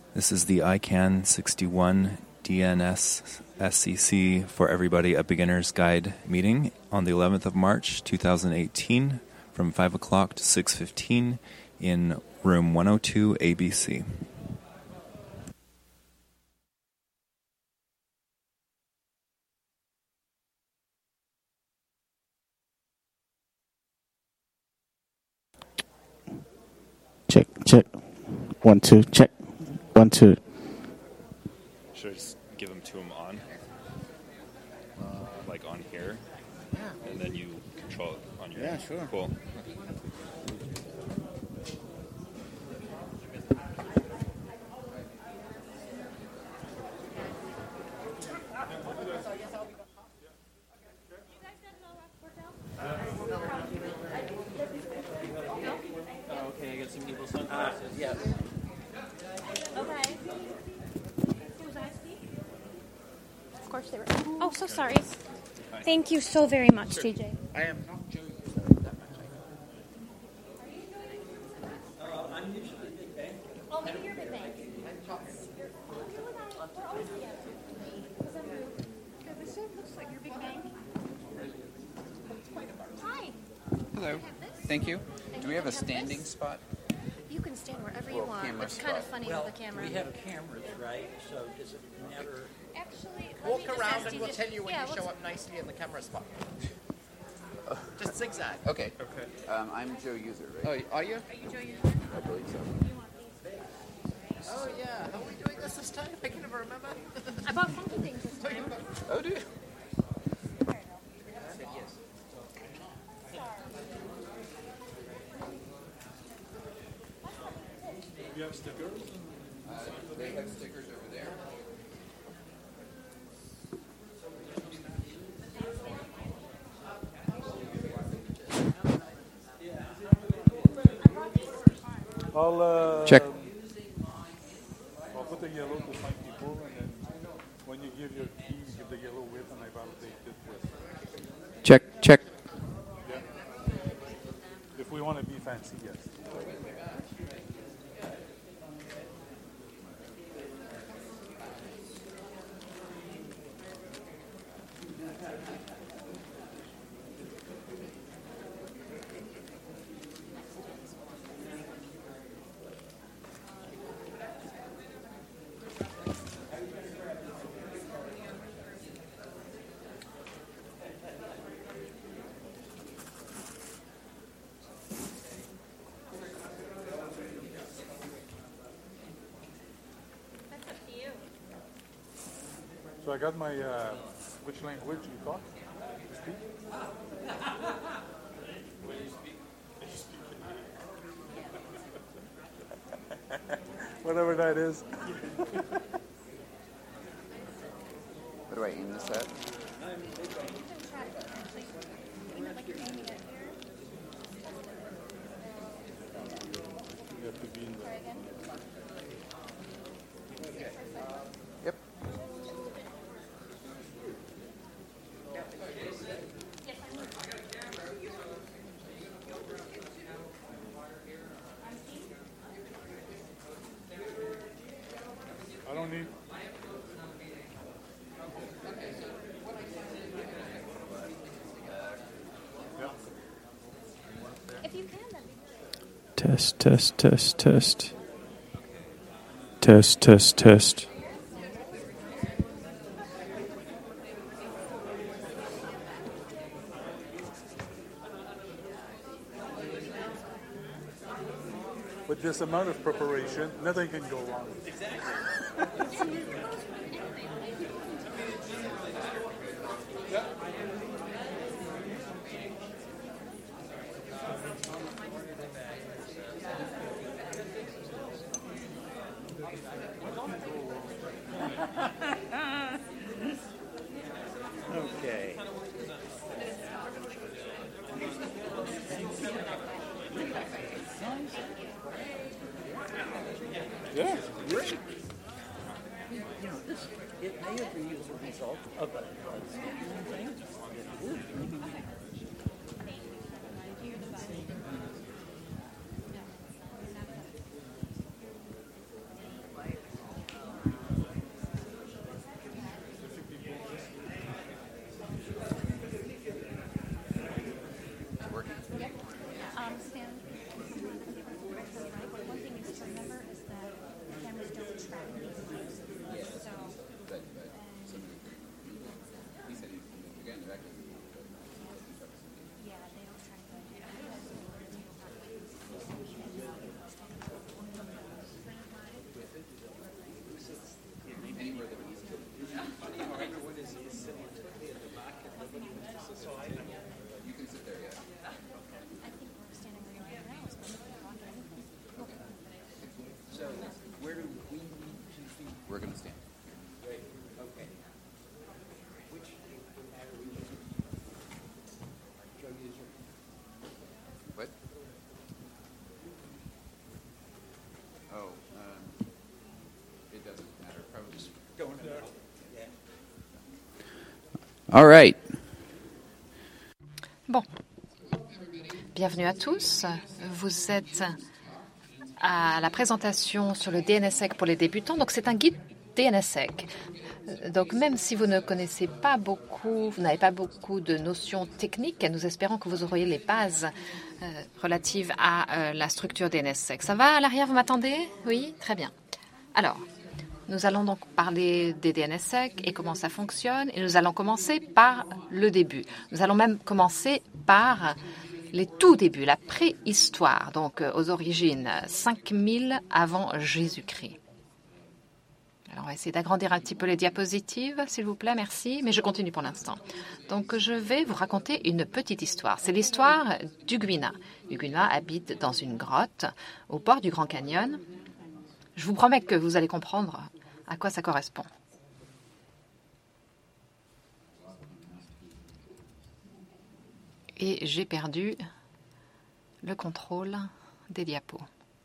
This is the ICANN 61 DNS SCC for Everybody a Beginner's Guide meeting on the 11th of March 2018 from 5 o'clock to 6:15 in room 102 ABC. Check, check. 1, 2, check. 1, 2. Should I just give them to him on? Like on here? Yeah. And then you control it on your Yeah, end? sure. Cool. Okay, I got some people sunglasses. Yeah. Okay. Was I speak? Of course they were. Oh, so sorry. Thank you so very much, TJ. I am not Joe. I'm usually Big Bang. Oh, maybe you're Big Bang. We're always together. This looks like your Big Bang. Hi. Hello. Thank you. Do we have a standing spot? You can stand wherever you Well, want. camera It's kind of spot. funny Well, with the camera. we have cameras, right? So does it never... Actually, let me Walk just around ask and we'll TJ. tell you when Yeah, you show let's- up nicely in the camera spot. Just zigzag. Okay. I'm Joe User, right? Oh, are you? Are you Joe User? I believe so. Oh, yeah. How are we doing this time? I can never remember. I bought funky things this time. Oh, do you? You have stickers? They have stickers over there. I'll Check. I'll put the yellow to find people, and then when you give your key, you give the yellow with, and I validate it with. Check, check. Yeah. If we want to be fancy, yes. That's up to you. So I got my which language you talk? You speak? Whatever that is. What do I aim this at? You have to be in the. Yep. I don't need. Yeah. If you can, that'd be great. Test, test, test, test. Test, test, test. With this amount of preparation, nothing can go wrong. Okay. Yeah. Great. You know, this, it may have been as a result of a scheduling thing. It is really nice. where do we need to be? We're going to stand. Great. Okay. Which are we using? Drug user? What? Oh, it doesn't matter. Probably just Going there. Yeah. All right. Bon. Bienvenue à tous. Vous êtes à la présentation sur le DNSSEC pour les débutants. Donc, c'est un guide DNSSEC. Donc, même si vous ne connaissez pas beaucoup, vous n'avez pas beaucoup de notions techniques, nous espérons que vous aurez les bases relatives à la structure DNSSEC. Ça va à l'arrière, vous m'attendez? Oui? Très bien. Alors, nous allons donc parler des DNSSEC et comment ça fonctionne. Et nous allons commencer par le début. Nous allons même commencer par les tout débuts, la préhistoire, donc aux origines, 5000 avant Jésus-Christ. Alors, on va essayer d'agrandir un petit peu les diapositives, s'il vous plaît, merci. Mais je continue pour l'instant. Donc, je vais vous raconter une petite histoire. C'est l'histoire d'Uguina. Uguina habite dans une grotte au bord du Grand Canyon. Je vous promets que vous allez comprendre à quoi ça correspond. Et j'ai perdu le contrôle des diapos.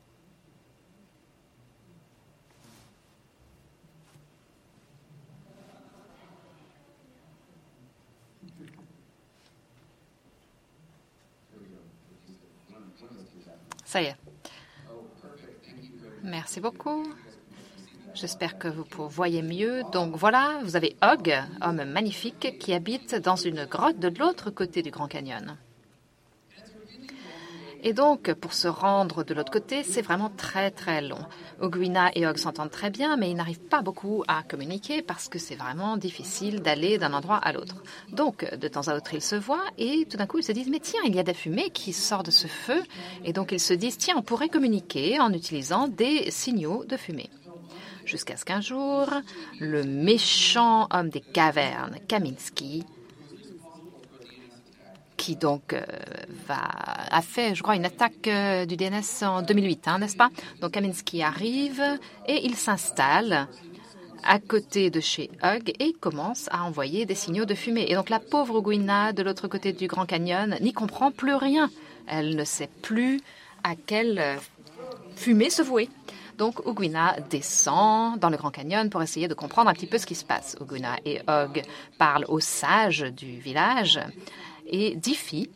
Ça y est. Merci beaucoup. J'espère que vous voyez mieux. Donc voilà, vous avez Hog, homme magnifique, qui habite dans une grotte de l'autre côté du Grand Canyon. Et donc, pour se rendre de l'autre côté, c'est vraiment très très long. Uguina et Hog s'entendent très bien, mais ils n'arrivent pas beaucoup à communiquer parce que c'est vraiment difficile d'aller d'un endroit à l'autre. Donc, de temps à autre, ils se voient et tout d'un coup, ils se disent « Mais tiens, il y a de la fumée qui sort de ce feu. » Et donc, ils se disent « Tiens, on pourrait communiquer en utilisant des signaux de fumée. » Jusqu'à ce qu'un jour, le méchant homme des cavernes, Kaminsky, qui donc a fait, je crois, une attaque du DNS en 2008, n'est-ce pas? Donc Kaminsky arrive et il s'installe à côté de chez Hug et commence à envoyer des signaux de fumée. Et donc la pauvre Uguina de l'autre côté du Grand Canyon n'y comprend plus rien. Elle ne sait plus à quelle fumée se vouer. Donc, Uguina descend dans le Grand Canyon pour essayer de comprendre un petit peu ce qui se passe. Uguina et Hog parlent aux sages du village. Et Diffie,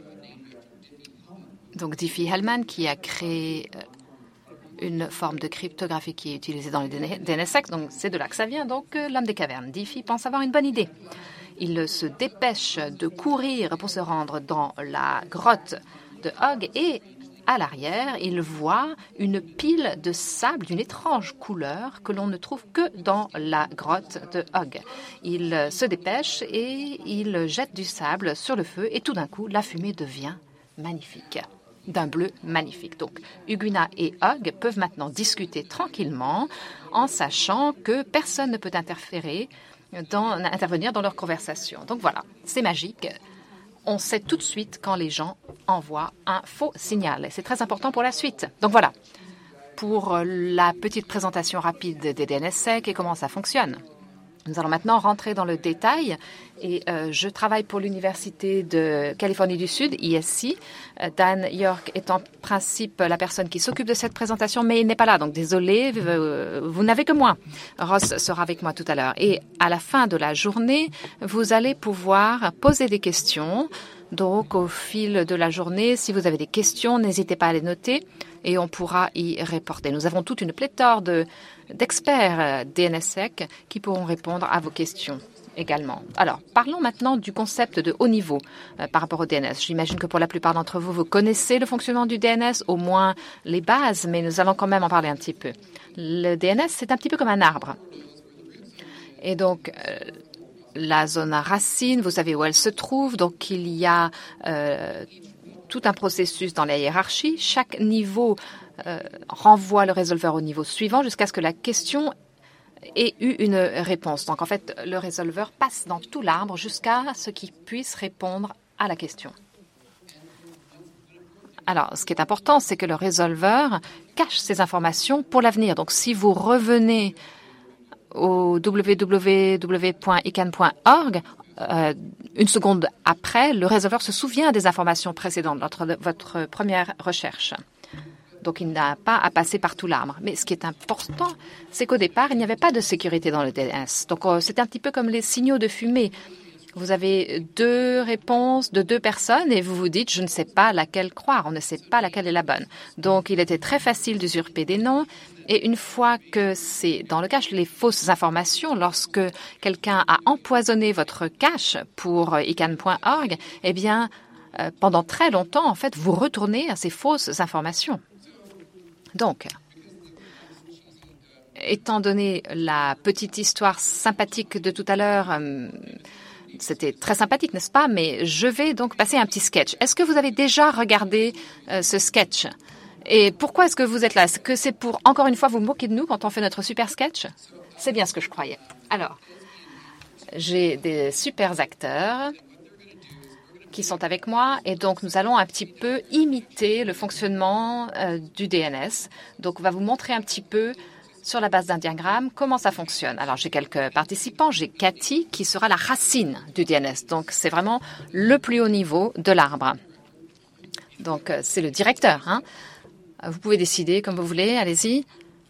donc Diffie Hellman, qui a créé une forme de cryptographie qui est utilisée dans le DNSSEC, donc c'est de là que ça vient, donc l'homme des cavernes. Diffie pense avoir une bonne idée. Il se dépêche de courir pour se rendre dans la grotte de Hog et à l'arrière, il voit une pile de sable d'une étrange couleur que l'on ne trouve que dans la grotte de Hog. Il se dépêche et il jette du sable sur le feu et tout d'un coup, la fumée devient magnifique, d'un bleu magnifique. Donc, Uguina et Hog peuvent maintenant discuter tranquillement en sachant que personne ne peut intervenir dans leur conversation. Donc voilà, c'est magique. On sait tout de suite quand les gens envoient un faux signal. Et c'est très important pour la suite. Donc voilà, pour la petite présentation rapide des DNSSEC et comment ça fonctionne. Nous allons maintenant rentrer dans le détail et je travaille pour l'Université de Californie du Sud, ISC. Dan York est en principe la personne qui s'occupe de cette présentation, mais il n'est pas là, donc désolé, vous n'avez que moi. Ross sera avec moi tout à l'heure. Et à la fin de la journée, vous allez pouvoir poser des questions. Donc, au fil de la journée, si vous avez des questions, n'hésitez pas à les noter et on pourra y répondre. Nous avons toute une pléthore d'experts DNSSEC qui pourront répondre à vos questions également. Alors, parlons maintenant du concept de haut niveau par rapport au DNS. J'imagine que pour la plupart d'entre vous, vous connaissez le fonctionnement du DNS, au moins les bases, mais nous allons quand même en parler un petit peu. Le DNS, c'est un petit peu comme un arbre. Et donc, la zone racine, vous savez où elle se trouve. Donc, il y a tout un processus dans la hiérarchie. Chaque niveau renvoie le résolveur au niveau suivant jusqu'à ce que la question ait eu une réponse. Donc, en fait, le résolveur passe dans tout l'arbre jusqu'à ce qu'il puisse répondre à la question. Alors, ce qui est important, c'est que le résolveur cache ces informations pour l'avenir. Donc, si vous revenez au www.icann.org, une seconde après, le résolveur se souvient des informations précédentes de votre première recherche. Donc, il n'a pas à passer par tout l'arbre. Mais ce qui est important, c'est qu'au départ, il n'y avait pas de sécurité dans le DNS. Donc, c'est un petit peu comme les signaux de fumée. Vous avez 2 réponses de 2 personnes et vous vous dites, je ne sais pas laquelle croire, on ne sait pas laquelle est la bonne. Donc, il était très facile d'usurper des noms. Et une fois que c'est dans le cache, les fausses informations, lorsque quelqu'un a empoisonné votre cache pour icann.org, eh bien, pendant très longtemps, en fait, vous retournez à ces fausses informations. Donc, étant donné la petite histoire sympathique de tout à l'heure, c'était très sympathique, n'est-ce pas? Mais je vais donc passer à un petit sketch. Est-ce que vous avez déjà regardé ce sketch? Et pourquoi est-ce que vous êtes là? Est-ce que c'est pour, encore une fois, vous moquer de nous quand on fait notre super sketch? C'est bien ce que je croyais. Alors, j'ai des super acteurs qui sont avec moi et donc nous allons un petit peu imiter le fonctionnement du DNS. Donc, on va vous montrer un petit peu sur la base d'un diagramme, comment ça fonctionne. Alors, j'ai quelques participants. J'ai Cathy, qui sera la racine du DNS. Donc, c'est vraiment le plus haut niveau de l'arbre. Donc, c'est le directeur. Hein. Vous pouvez décider comme vous voulez. Allez-y.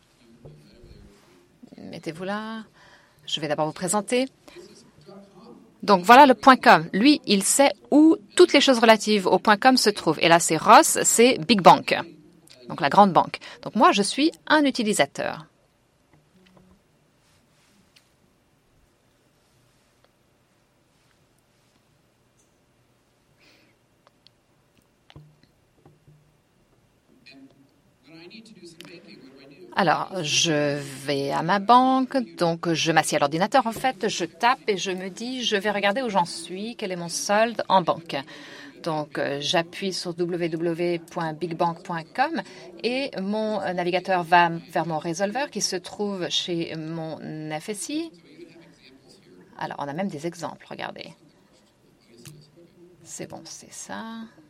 Mettez-vous là. Je vais d'abord vous présenter. Donc, voilà le .com. Lui, il sait où toutes les choses relatives au .com se trouvent. Et là, c'est Ross, c'est Big Bank. Donc, la grande banque. Donc, moi, je suis un utilisateur. Alors, je vais à ma banque, donc je m'assieds à l'ordinateur en fait, je tape et je me dis, je vais regarder où j'en suis, quel est mon solde en banque. Donc, j'appuie sur www.bigbank.com et mon navigateur va vers mon résolveur qui se trouve chez mon FSI. Alors, on a même des exemples, regardez. C'est bon, c'est ça.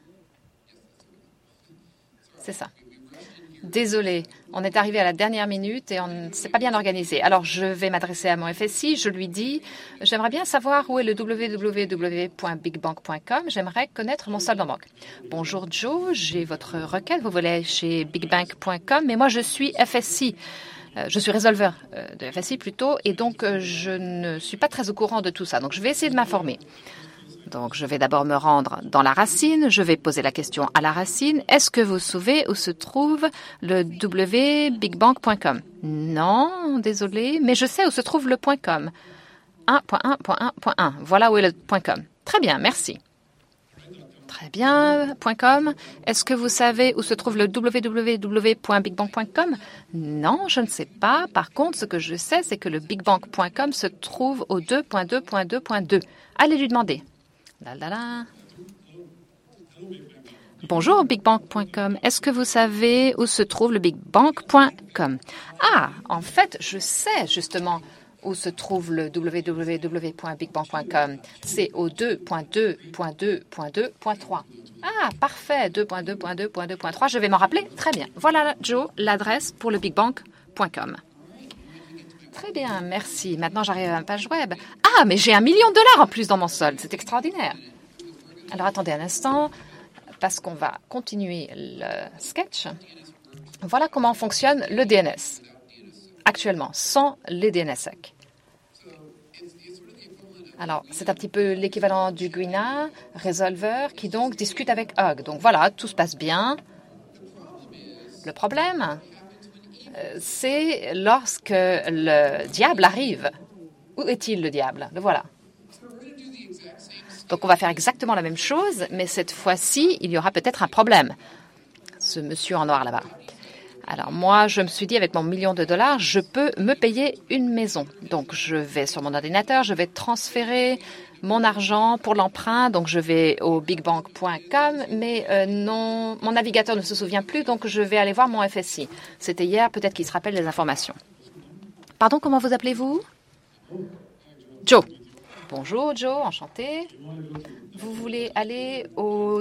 C'est ça. Désolé, on est arrivé à la dernière minute et on ne s'est pas bien organisé. Alors, je vais m'adresser à mon FSI. Je lui dis, j'aimerais bien savoir où est le www.bigbank.com. J'aimerais connaître mon solde en banque. Bonjour Joe, j'ai votre requête. Vous voulez chez bigbank.com, mais moi, je suis FSI. Je suis résolveur de FSI plutôt, et donc je ne suis pas très au courant de tout ça. Donc, je vais essayer de m'informer. Donc, je vais d'abord me rendre dans la racine. Je vais poser la question à la racine. Est-ce que vous savez où se trouve le www.bigbank.com? Non, désolé, mais je sais où se trouve le .com. 1.1.1.1. Voilà où est le .com. Très bien, merci. Très bien, .com. Est-ce que vous savez où se trouve le www.bigbank.com? Non, je ne sais pas. Par contre, ce que je sais, c'est que le bigbank.com se trouve au 2.2.2.2. Allez lui demander. Là, là, là. Bonjour, bigbank.com. Est-ce que vous savez où se trouve le bigbank.com? Ah, en fait, je sais justement où se trouve le www.bigbank.com. C'est au 2.2.2.2.2.3. Ah, parfait, 2.2.2.2.3. Je vais m'en rappeler. Très bien. Voilà, Joe, l'adresse pour le bigbank.com. Très bien, merci. Maintenant, j'arrive à ma page web. Ah, mais j'ai $1 million en plus dans mon solde. C'est extraordinaire. Alors, attendez un instant, parce qu'on va continuer le sketch. Voilà comment fonctionne le DNS, actuellement, sans les DNSSEC. Alors, c'est un petit peu l'équivalent du GUINA, résolveur, qui donc discute avec Hug. Donc voilà, tout se passe bien. Le problème, c'est lorsque le diable arrive. Où est-il, le diable? Le voilà. Donc, on va faire exactement la même chose, mais cette fois-ci, il y aura peut-être un problème. Ce monsieur en noir là-bas. Alors, moi, je me suis dit, avec mon $1 million, je peux me payer une maison. Donc, je vais sur mon ordinateur, je vais transférer mon argent pour l'emprunt. Donc, je vais au bigbank.com, mais non, mon navigateur ne se souvient plus, donc je vais aller voir mon FSI. C'était hier, peut-être qu'il se rappelle les informations. Pardon, comment vous appelez-vous? Joe. Bonjour Joe, enchanté. Vous voulez aller au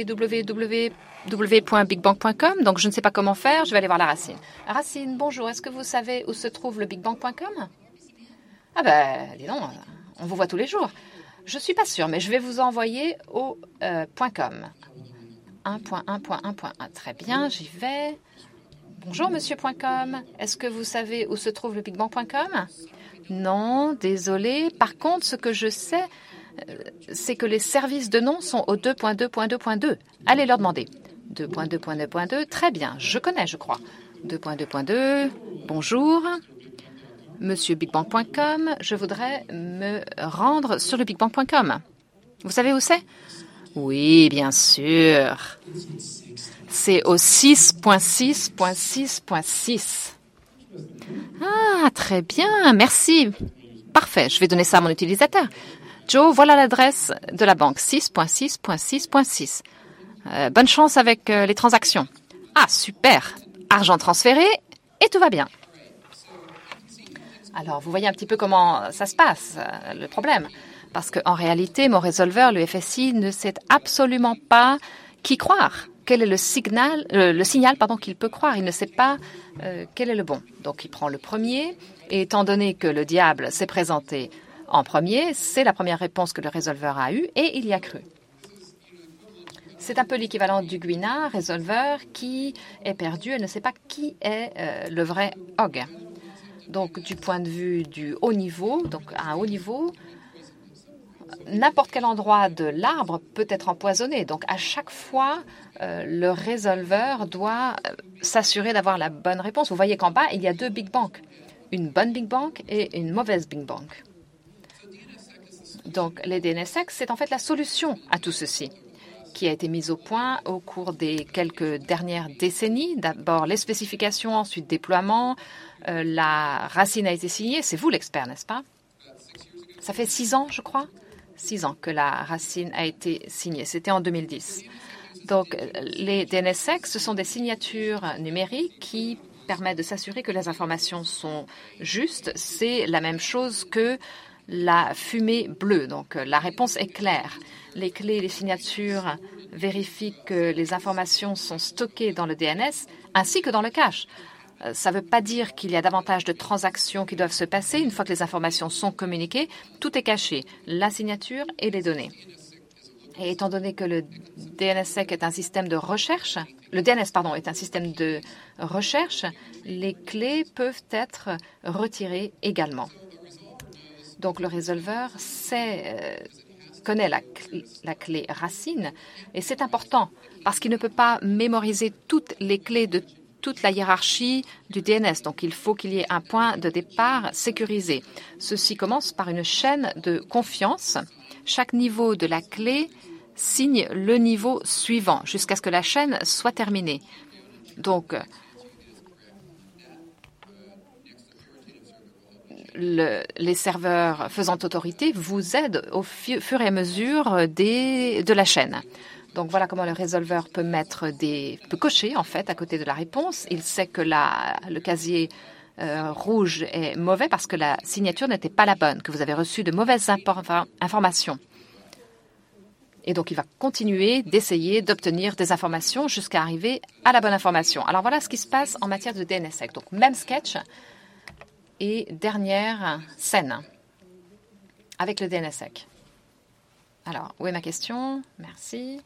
www.bigbang.com, donc je ne sais pas comment faire, je vais aller voir la Racine. Racine, bonjour, est-ce que vous savez où se trouve le bigbang.com? Ah ben, dis donc, on vous voit tous les jours. Je ne suis pas sûre, mais je vais vous envoyer au .com. 1.1.1.1. Très bien, j'y vais. Bonjour monsieur.com, est-ce que vous savez où se trouve le bigbang.com? Non, désolé. Par contre, ce que je sais, c'est que les services de nom sont au 2.2.2.2. Allez leur demander. 2.2.2.2, très bien, je connais, je crois. 2.2.2, bonjour. Monsieurbigbank.com, je voudrais me rendre sur le bigbang.com. Vous savez où c'est? Oui, bien sûr. C'est au 6.6.6.6. Ah, très bien, merci. Parfait, je vais donner ça à mon utilisateur. Joe, voilà l'adresse de la banque, 6.6.6.6. Bonne chance avec les transactions. Ah, super. Argent transféré et tout va bien. Alors, vous voyez un petit peu comment ça se passe, le problème. Parce qu'en réalité, mon résolveur, le FSI, ne sait absolument pas qui croire. Quel est le signal qu'il peut croire. Il ne sait pas quel est le bon. Donc, il prend le premier. Et étant donné que le diable s'est présenté en premier, c'est la première réponse que le résolveur a eue et il y a cru. C'est un peu l'équivalent du Guina, résolveur, qui est perdu et ne sait pas qui est le vrai hog. Donc, du point de vue du haut niveau, donc à un haut niveau, n'importe quel endroit de l'arbre peut être empoisonné. Donc, à chaque fois, le résolveur doit s'assurer d'avoir la bonne réponse. Vous voyez qu'en bas, il y a deux big banks. Une bonne big bank et une mauvaise big bank. Donc, les DNSX, c'est en fait la solution à tout ceci, qui a été mise au point au cours des quelques dernières décennies. D'abord, les spécifications, ensuite déploiement. La Racine a été signée. C'est vous l'expert, n'est-ce pas? Ça fait 6 ans, je crois. 6 ans que la Racine a été signée. C'était en 2010. Donc, les DNSX, ce sont des signatures numériques qui permettent de s'assurer que les informations sont justes. C'est la même chose que la fumée bleue. Donc, la réponse est claire. Les clés, les signatures vérifient que les informations sont stockées dans le DNS ainsi que dans le cache. Ça ne veut pas dire qu'il y a davantage de transactions qui doivent se passer. Une fois que les informations sont communiquées, tout est caché, la signature et les données. Et étant donné que le DNSSEC est un système de recherche, le DNS, pardon, est un système de recherche, les clés peuvent être retirées également. Donc le résolveur connaît la clé racine et c'est important parce qu'il ne peut pas mémoriser toutes les clés de toute la hiérarchie du DNS. Donc, il faut qu'il y ait un point de départ sécurisé. Ceci commence par une chaîne de confiance. Chaque niveau de la clé signe le niveau suivant jusqu'à ce que la chaîne soit terminée. Donc, les serveurs faisant autorité vous aident au fur et à mesure de la chaîne. Donc, voilà comment le résolveur peut peut cocher, en fait, à côté de la réponse. Il sait que le casier rouge est mauvais parce que la signature n'était pas la bonne, que vous avez reçu de mauvaises informations. Et donc, il va continuer d'essayer d'obtenir des informations jusqu'à arriver à la bonne information. Alors, voilà ce qui se passe en matière de DNSSEC. Donc, même sketch et dernière scène avec le DNSSEC. Alors, où est ma question? Merci.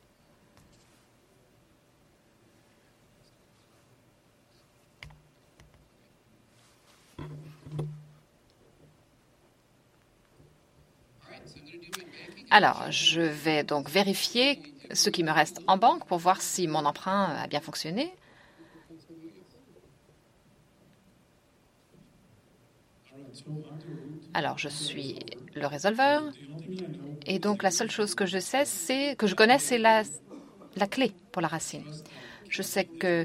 Alors, je vais donc vérifier ce qui me reste en banque pour voir si mon emprunt a bien fonctionné. Alors, je suis le résolveur. Et donc, la seule chose que je sais, c'est la clé pour la racine. Je sais que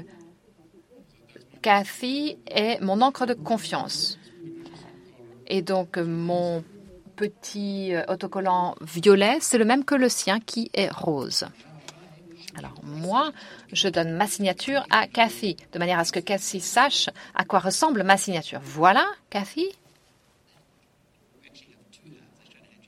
Cathy est mon encre de confiance. Et donc, mon petit autocollant violet, c'est le même que le sien qui est rose. Alors, moi, je donne ma signature à Cathy, de manière à ce que Cathy sache à quoi ressemble ma signature. Voilà, Cathy.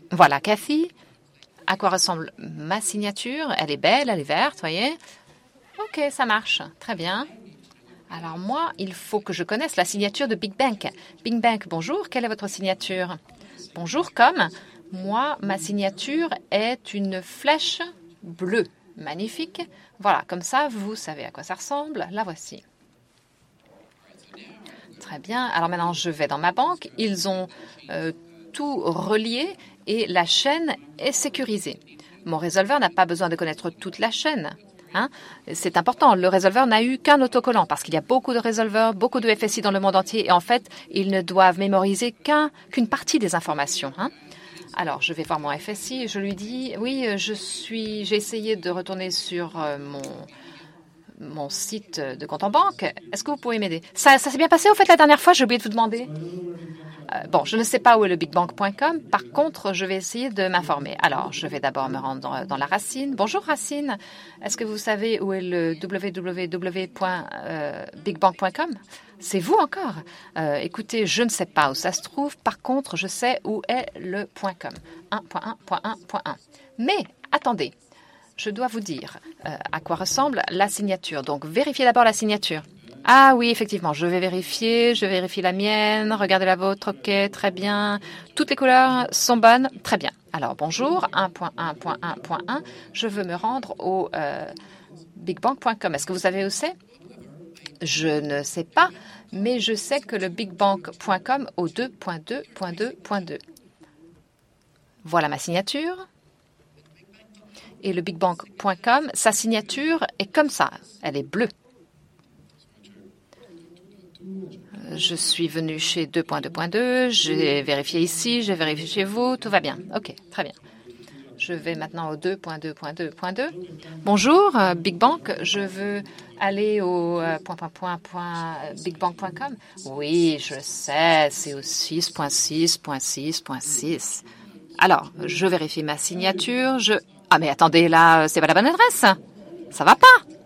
Voilà, Cathy. À quoi ressemble ma signature? Elle est belle, elle est verte, voyez? Ok, ça marche. Très bien. Alors moi, il faut que je connaisse la signature de Big Bank. Big Bank, bonjour. Quelle est votre signature? Bonjour, comme. Moi, ma signature est une flèche bleue. Magnifique. Voilà, comme ça, vous savez à quoi ça ressemble. La voici. Très bien. Alors maintenant, je vais dans ma banque. Ils ont tout relié et la chaîne est sécurisée. Mon résolveur n'a pas besoin de connaître toute la chaîne. Hein? C'est important. Le résolveur n'a eu qu'un autocollant parce qu'il y a beaucoup de résolveurs, beaucoup de FSI dans le monde entier et en fait, ils ne doivent mémoriser qu'une partie des informations. Hein? Alors, je vais voir mon FSI et je lui dis, oui, j'ai essayé de retourner sur mon site de compte en banque. Est-ce que vous pouvez m'aider? Ça s'est bien passé, au fait, la dernière fois? J'ai oublié de vous demander. Bon, je ne sais pas où est le bigbank.com. Par contre, je vais essayer de m'informer. Alors, je vais d'abord me rendre dans la Racine. Bonjour, Racine. Est-ce que vous savez où est le www.bigbank.com? C'est vous encore? Écoutez, je ne sais pas où ça se trouve. Par contre, je sais où est le .com. 1.1.1.1. Mais, attendez. Je dois vous dire à quoi ressemble la signature. Donc, vérifiez d'abord la signature. Ah oui, effectivement, je vais vérifier la mienne, regardez la vôtre, ok, très bien. Toutes les couleurs sont bonnes, très bien. Alors, bonjour, 1.1.1.1, je veux me rendre au bigbank.com. Est-ce que vous savez où c'est? Je ne sais pas, mais je sais que le bigbank.com au 2.2.2.2. Voilà ma signature. Et le bigbank.com, sa signature est comme ça, elle est bleue. Je suis venue chez 2.2.2, j'ai vérifié ici, j'ai vérifié chez vous, tout va bien. Ok, très bien. Je vais maintenant au 2.2.2.2. Bonjour, Big Bank, je veux aller au bigbank.com. Oui, je sais, c'est au 6.6.6.6.6. Alors, je vérifie ma signature, Ah mais attendez, là, c'est pas la bonne adresse. Ça va pas.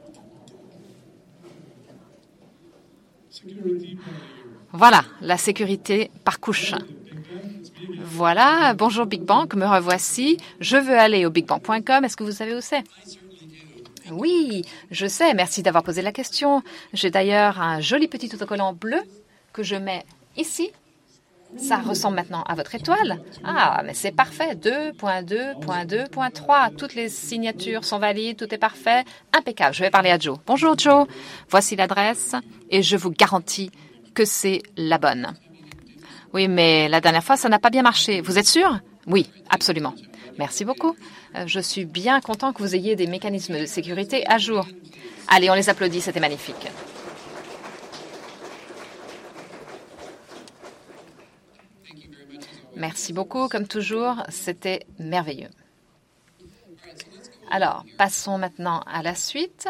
Voilà, la sécurité par couche. Voilà, bonjour Big Bank, me revoici. Je veux aller au bigbank.com. Est-ce que vous savez où c'est? Oui, je sais, merci d'avoir posé la question. J'ai d'ailleurs un joli petit autocollant bleu que je mets ici. Ça ressemble maintenant à votre étoile. Ah, mais c'est parfait. 2.2.2.3. Toutes les signatures sont valides, tout est parfait. Impeccable. Je vais parler à Joe. Bonjour Joe. Voici l'adresse et je vous garantis que c'est la bonne. Oui, mais la dernière fois, ça n'a pas bien marché. Vous êtes sûr? Oui, absolument. Merci beaucoup. Je suis bien content que vous ayez des mécanismes de sécurité à jour. Allez, on les applaudit, c'était magnifique. Merci beaucoup, comme toujours, c'était merveilleux. Alors, passons maintenant à la suite.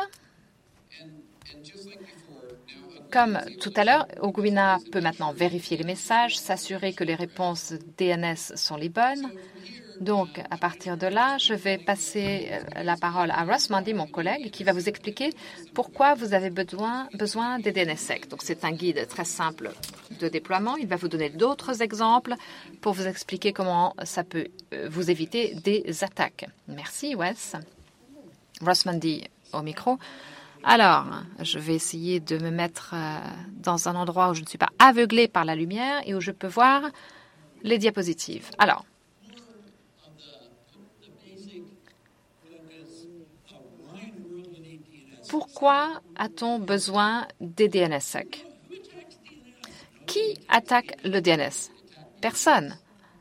Comme tout à l'heure, Ogwina peut maintenant vérifier les messages, s'assurer que les réponses DNS sont les bonnes. Donc, à partir de là, je vais passer la parole à Ross Mundy, mon collègue, qui va vous expliquer pourquoi vous avez besoin des DNSSEC. Donc, c'est un guide très simple de déploiement. Il va vous donner d'autres exemples pour vous expliquer comment ça peut vous éviter des attaques. Merci, Wes. Ross Mundy au micro. Alors, je vais essayer de me mettre dans un endroit où je ne suis pas aveuglée par la lumière et où je peux voir les diapositives. Alors, pourquoi a-t-on besoin des DNSSEC? Qui attaque le DNS? Personne.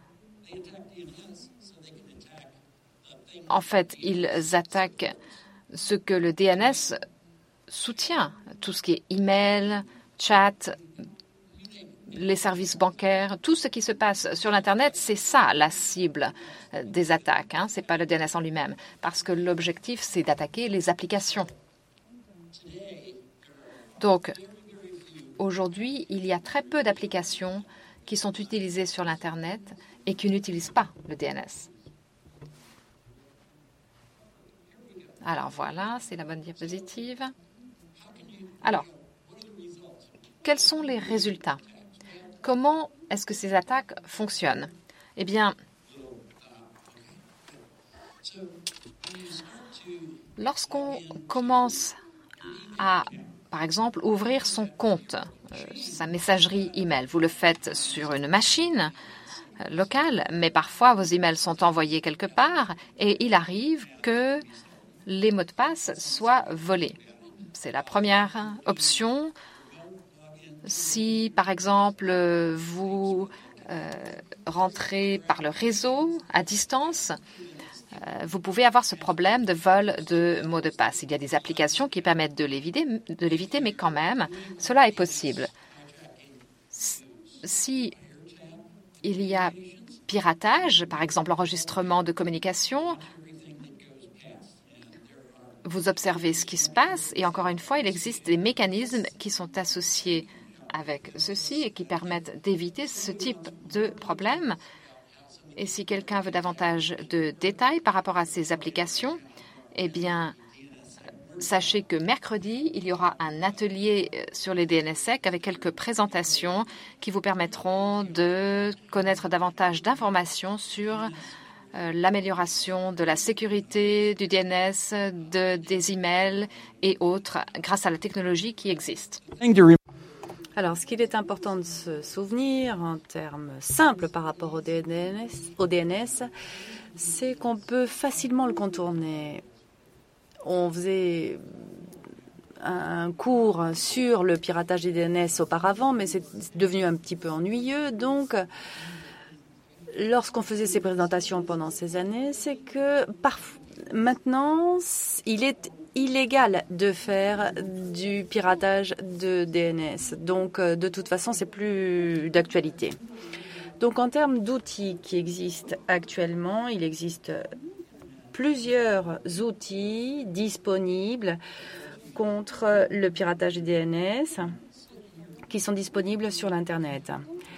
En fait, ils attaquent ce que le DNS soutient, tout ce qui est email, chat, les services bancaires, tout ce qui se passe sur l'Internet, c'est ça la cible des attaques. Ce n'est pas le DNS en lui-même, parce que l'objectif, c'est d'attaquer les applications. Donc, aujourd'hui, il y a très peu d'applications qui sont utilisées sur l'Internet et qui n'utilisent pas le DNS. Alors voilà, c'est la bonne diapositive. Alors, quels sont les résultats? Comment est-ce que ces attaques fonctionnent? Eh bien, Lorsqu'on commence à, par exemple, ouvrir son compte, sa messagerie email, vous le faites sur une machine locale, mais parfois vos emails sont envoyés quelque part et il arrive que les mots de passe soient volés. C'est la première option. Si, par exemple, vous rentrez par le réseau à distance, vous pouvez avoir ce problème de vol de mots de passe. Il y a des applications qui permettent de l'éviter, mais quand même, cela est possible. Si il y a piratage, par exemple enregistrement de communication, vous observez ce qui se passe et encore une fois, il existe des mécanismes qui sont associés avec ceci et qui permettent d'éviter ce type de problème. Et si quelqu'un veut davantage de détails par rapport à ces applications, eh bien, sachez que mercredi, il y aura un atelier sur les DNSSEC avec quelques présentations qui vous permettront de connaître davantage d'informations sur l'amélioration de la sécurité du DNS, des emails et autres grâce à la technologie qui existe. Alors, ce qu'il est important de se souvenir en termes simples par rapport au DNS, c'est qu'on peut facilement le contourner. On faisait un cours sur le piratage des DNS auparavant, mais c'est devenu un petit peu ennuyeux. Donc, lorsqu'on faisait ces présentations pendant ces années, c'est que maintenant, il est illégal de faire du piratage de DNS. Donc, de toute façon, c'est plus d'actualité. Donc, en termes d'outils qui existent actuellement, il existe plusieurs outils disponibles contre le piratage des DNS qui sont disponibles sur l'Internet.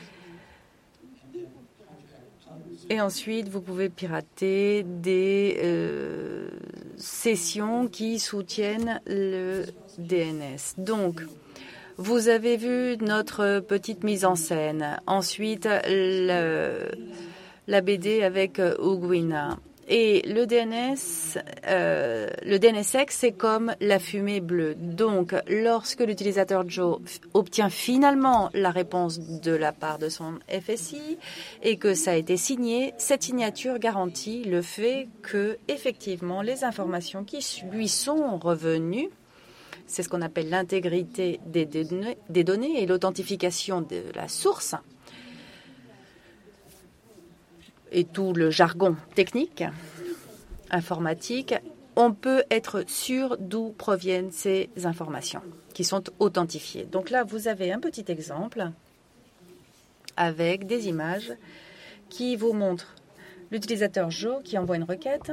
Et ensuite, vous pouvez pirater des sessions qui soutiennent le DNS. Donc, vous avez vu notre petite mise en scène. Ensuite, la BD avec Ugwina. Et le DNSSEC, c'est comme la fumée bleue. Donc, lorsque l'utilisateur Joe obtient finalement la réponse de la part de son FSI et que ça a été signé, cette signature garantit le fait que, effectivement, les informations qui lui sont revenues, c'est ce qu'on appelle l'intégrité des données et l'authentification de la source, et tout le jargon technique, informatique, on peut être sûr d'où proviennent ces informations qui sont authentifiées. Donc là, vous avez un petit exemple avec des images qui vous montrent l'utilisateur Joe qui envoie une requête.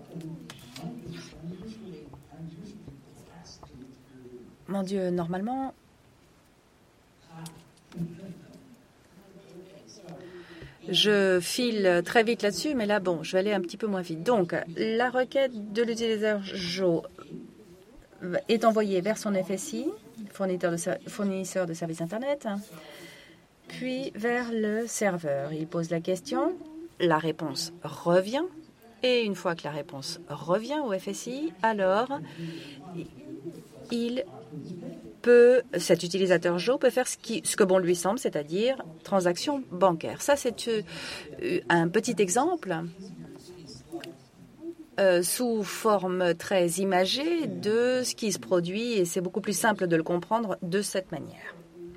Mon Dieu, normalement... Je file très vite là-dessus, mais là, bon, je vais aller un petit peu moins vite. Donc, la requête de l'utilisateur Joe est envoyée vers son FSI, fournisseur de services Internet, puis vers le serveur. Il pose la question, la réponse revient, et une fois que la réponse revient au FSI, alors cet utilisateur Joe peut faire ce que bon lui semble, c'est-à-dire transaction bancaire. Ça, c'est un petit exemple sous forme très imagée de ce qui se produit et c'est beaucoup plus simple de le comprendre de cette manière.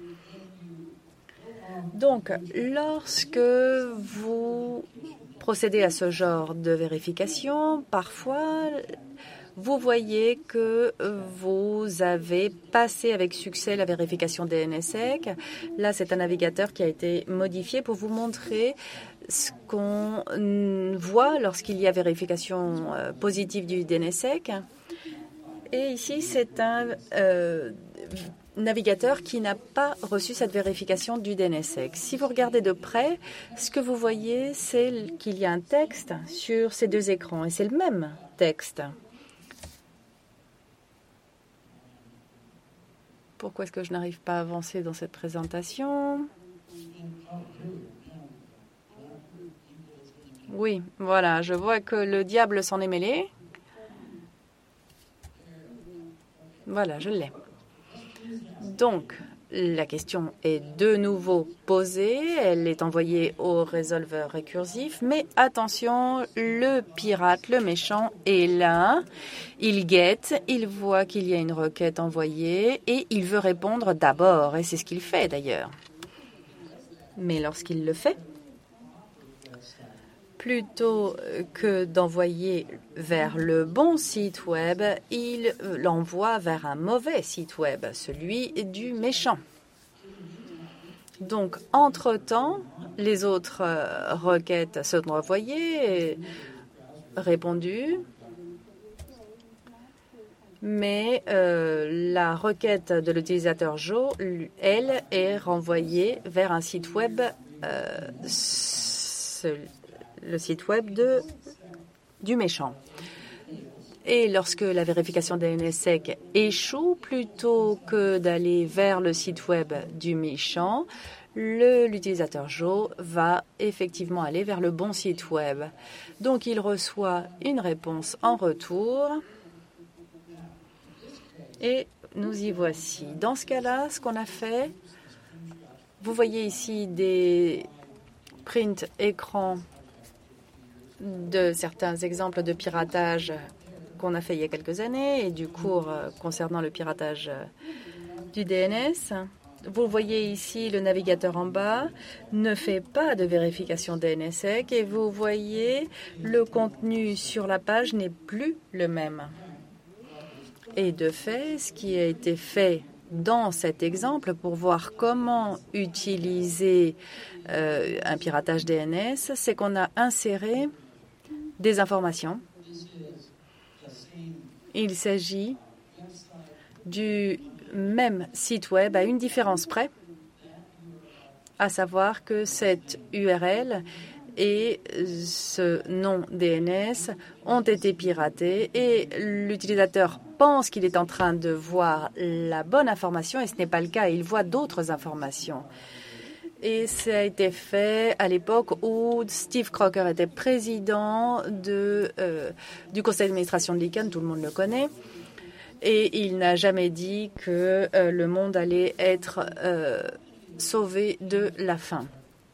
Donc, lorsque vous procédez à ce genre de vérification, parfois... vous voyez que vous avez passé avec succès la vérification DNSSEC. Là, c'est un navigateur qui a été modifié pour vous montrer ce qu'on voit lorsqu'il y a vérification positive du DNSSEC. Et ici, c'est un navigateur qui n'a pas reçu cette vérification du DNSSEC. Si vous regardez de près, ce que vous voyez, c'est qu'il y a un texte sur ces deux écrans. Et c'est le même texte. Pourquoi est-ce que je n'arrive pas à avancer dans cette présentation? Oui, voilà, je vois que le diable s'en est mêlé. Voilà, je l'ai. Donc, la question est de nouveau posée. Elle est envoyée au résolveur récursif. Mais attention, le pirate, le méchant, est là. Il guette, il voit qu'il y a une requête envoyée et il veut répondre d'abord. Et c'est ce qu'il fait d'ailleurs. Mais lorsqu'il le fait, plutôt que d'envoyer vers le bon site web, il l'envoie vers un mauvais site web, celui du méchant. Donc, entre-temps, les autres requêtes sont envoyées et répondues, mais la requête de l'utilisateur Joe, elle, est renvoyée vers un site web, le site web du méchant. Et lorsque la vérification DNSSEC échoue, plutôt que d'aller vers le site web du méchant, l'utilisateur Joe va effectivement aller vers le bon site web. Donc, il reçoit une réponse en retour. Et nous y voici. Dans ce cas-là, ce qu'on a fait, vous voyez ici des prints écrans de certains exemples de piratage qu'on a fait il y a quelques années et du cours concernant le piratage du DNS. Vous voyez ici le navigateur en bas ne fait pas de vérification DNSSEC et vous voyez le contenu sur la page n'est plus le même. Et de fait, ce qui a été fait dans cet exemple pour voir comment utiliser un piratage DNS, c'est qu'on a inséré des informations. Il s'agit du même site web à une différence près, à savoir que cette URL et ce nom DNS ont été piratés et l'utilisateur pense qu'il est en train de voir la bonne information et ce n'est pas le cas, il voit d'autres informations. Et ça a été fait à l'époque où Steve Crocker était président du conseil d'administration de l'ICANN, tout le monde le connaît. Et il n'a jamais dit que le monde allait être sauvé de la faim.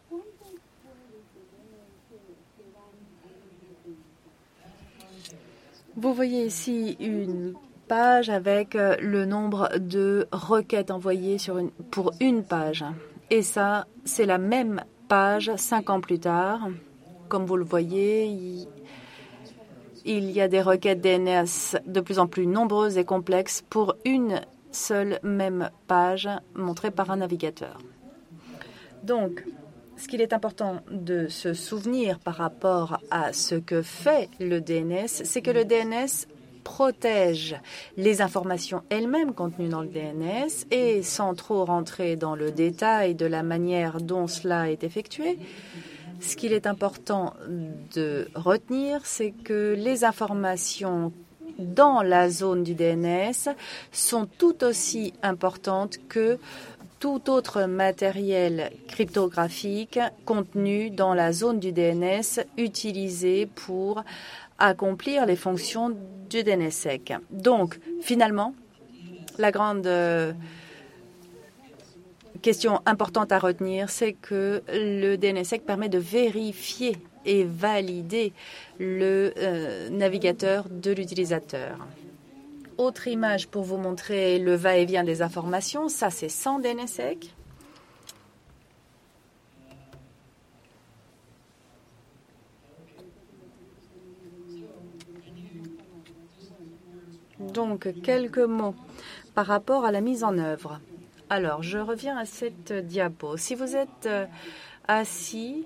Vous voyez ici une page avec le nombre de requêtes envoyées pour une page. Et ça, c'est la même page 5 ans plus tard. Comme vous le voyez, il y a des requêtes DNS de plus en plus nombreuses et complexes pour une seule même page montrée par un navigateur. Donc, ce qu'il est important de se souvenir par rapport à ce que fait le DNS, c'est que le DNS protège les informations elles-mêmes contenues dans le DNS et sans trop rentrer dans le détail de la manière dont cela est effectué, ce qu'il est important de retenir, c'est que les informations dans la zone du DNS sont tout aussi importantes que tout autre matériel cryptographique contenu dans la zone du DNS utilisé pour accomplir les fonctions du DNSSEC. Donc, finalement, la grande question importante à retenir, c'est que le DNSSEC permet de vérifier et valider le navigateur de l'utilisateur. Autre image pour vous montrer le va-et-vient des informations, ça c'est sans DNSSEC. Donc, quelques mots par rapport à la mise en œuvre. Alors, je reviens à cette diapo. Si vous êtes assis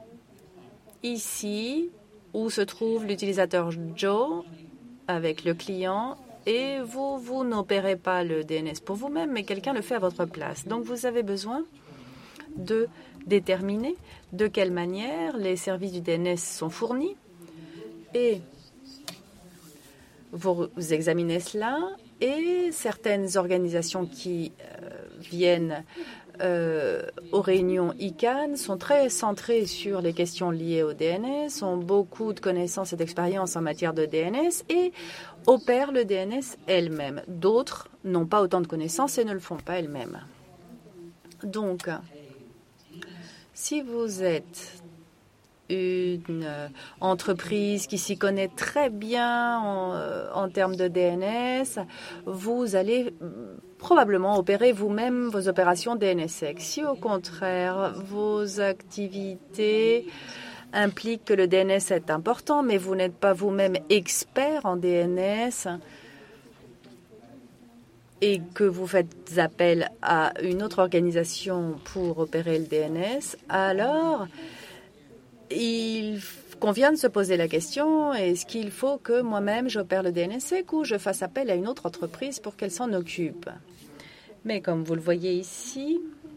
ici, où se trouve l'utilisateur Joe avec le client, et vous n'opérez pas le DNS pour vous-même, mais quelqu'un le fait à votre place. Donc, vous avez besoin de déterminer de quelle manière les services du DNS sont fournis et vous examinez cela et certaines organisations qui viennent aux réunions ICANN sont très centrées sur les questions liées au DNS, ont beaucoup de connaissances et d'expérience en matière de DNS et opèrent le DNS elles-mêmes. D'autres n'ont pas autant de connaissances et ne le font pas elles-mêmes. Donc, si vous êtes une entreprise qui s'y connaît très bien en termes de DNS, vous allez probablement opérer vous-même vos opérations DNSSEC. Si au contraire, vos activités impliquent que le DNS est important, mais vous n'êtes pas vous-même expert en DNS et que vous faites appel à une autre organisation pour opérer le DNS, alors il convient de se poser la question, est-ce qu'il faut que moi-même j'opère le DNSSEC ou je fasse appel à une autre entreprise pour qu'elle s'en occupe? Mais comme vous le voyez ici,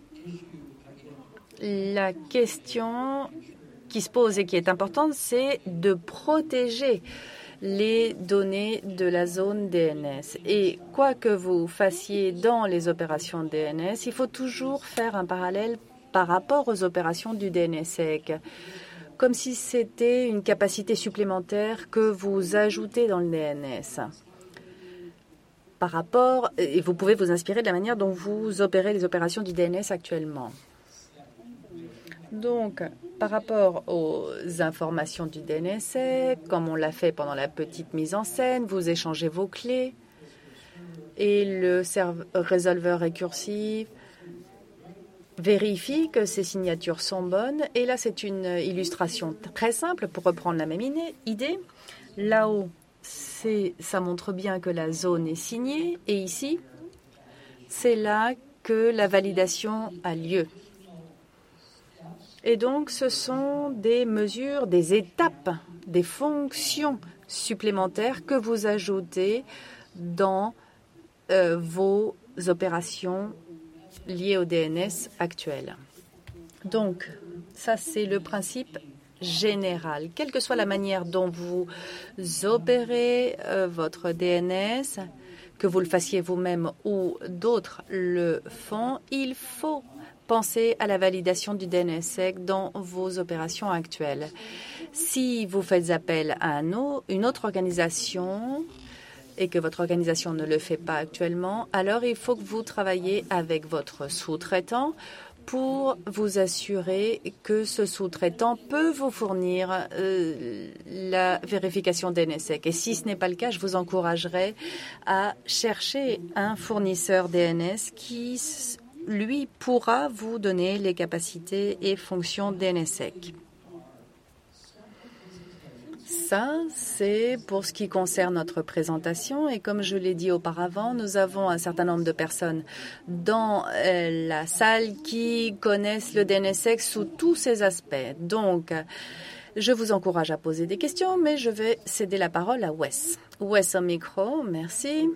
la question qui se pose et qui est importante, c'est de protéger les données de la zone DNS. Et quoi que vous fassiez dans les opérations DNS, il faut toujours faire un parallèle par rapport aux opérations du DNSSEC, comme si c'était une capacité supplémentaire que vous ajoutez dans le DNS. Par rapport, et vous pouvez vous inspirer de la manière dont vous opérez les opérations du DNS actuellement. Donc, par rapport aux informations du DNSSEC, comme on l'a fait pendant la petite mise en scène, vous échangez vos clés et le résolveur récursif vérifie que ces signatures sont bonnes. Et là, c'est une illustration très simple pour reprendre la même idée. Là-haut, ça montre bien que la zone est signée. Et ici, c'est là que la validation a lieu. Et donc, ce sont des mesures, des étapes, des fonctions supplémentaires que vous ajoutez dans vos opérations liées au DNS actuel. Donc, ça, c'est le principe général. Quelle que soit la manière dont vous opérez votre DNS, que vous le fassiez vous-même ou d'autres le font, il faut penser à la validation du DNSSEC dans vos opérations actuelles. Si vous faites appel à une autre organisation et que votre organisation ne le fait pas actuellement, alors il faut que vous travaillez avec votre sous-traitant pour vous assurer que ce sous-traitant peut vous fournir la vérification DNSSEC. Et si ce n'est pas le cas, je vous encouragerai à chercher un fournisseur DNS qui, lui, pourra vous donner les capacités et fonctions DNSSEC. Ça, c'est pour ce qui concerne notre présentation. Et comme je l'ai dit auparavant, nous avons un certain nombre de personnes dans la salle qui connaissent le DNSSEC sous tous ses aspects. Donc, je vous encourage à poser des questions, mais je vais céder la parole à Wes. Wes au micro, merci.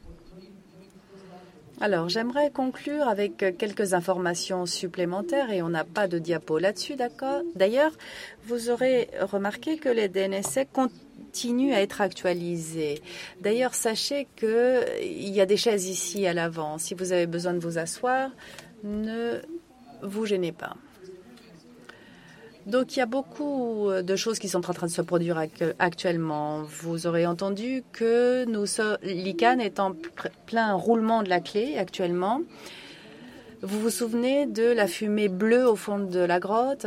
Alors, j'aimerais conclure avec quelques informations supplémentaires et on n'a pas de diapo là-dessus, d'accord? D'ailleurs, vous aurez remarqué que les DNSSEC continuent à être actualisés. D'ailleurs, sachez qu'il y a des chaises ici à l'avant. Si vous avez besoin de vous asseoir, ne vous gênez pas. Donc, il y a beaucoup de choses qui sont en train de se produire actuellement. Vous aurez entendu que l'ICANN est en plein roulement de la clé actuellement. Vous vous souvenez de la fumée bleue au fond de la grotte?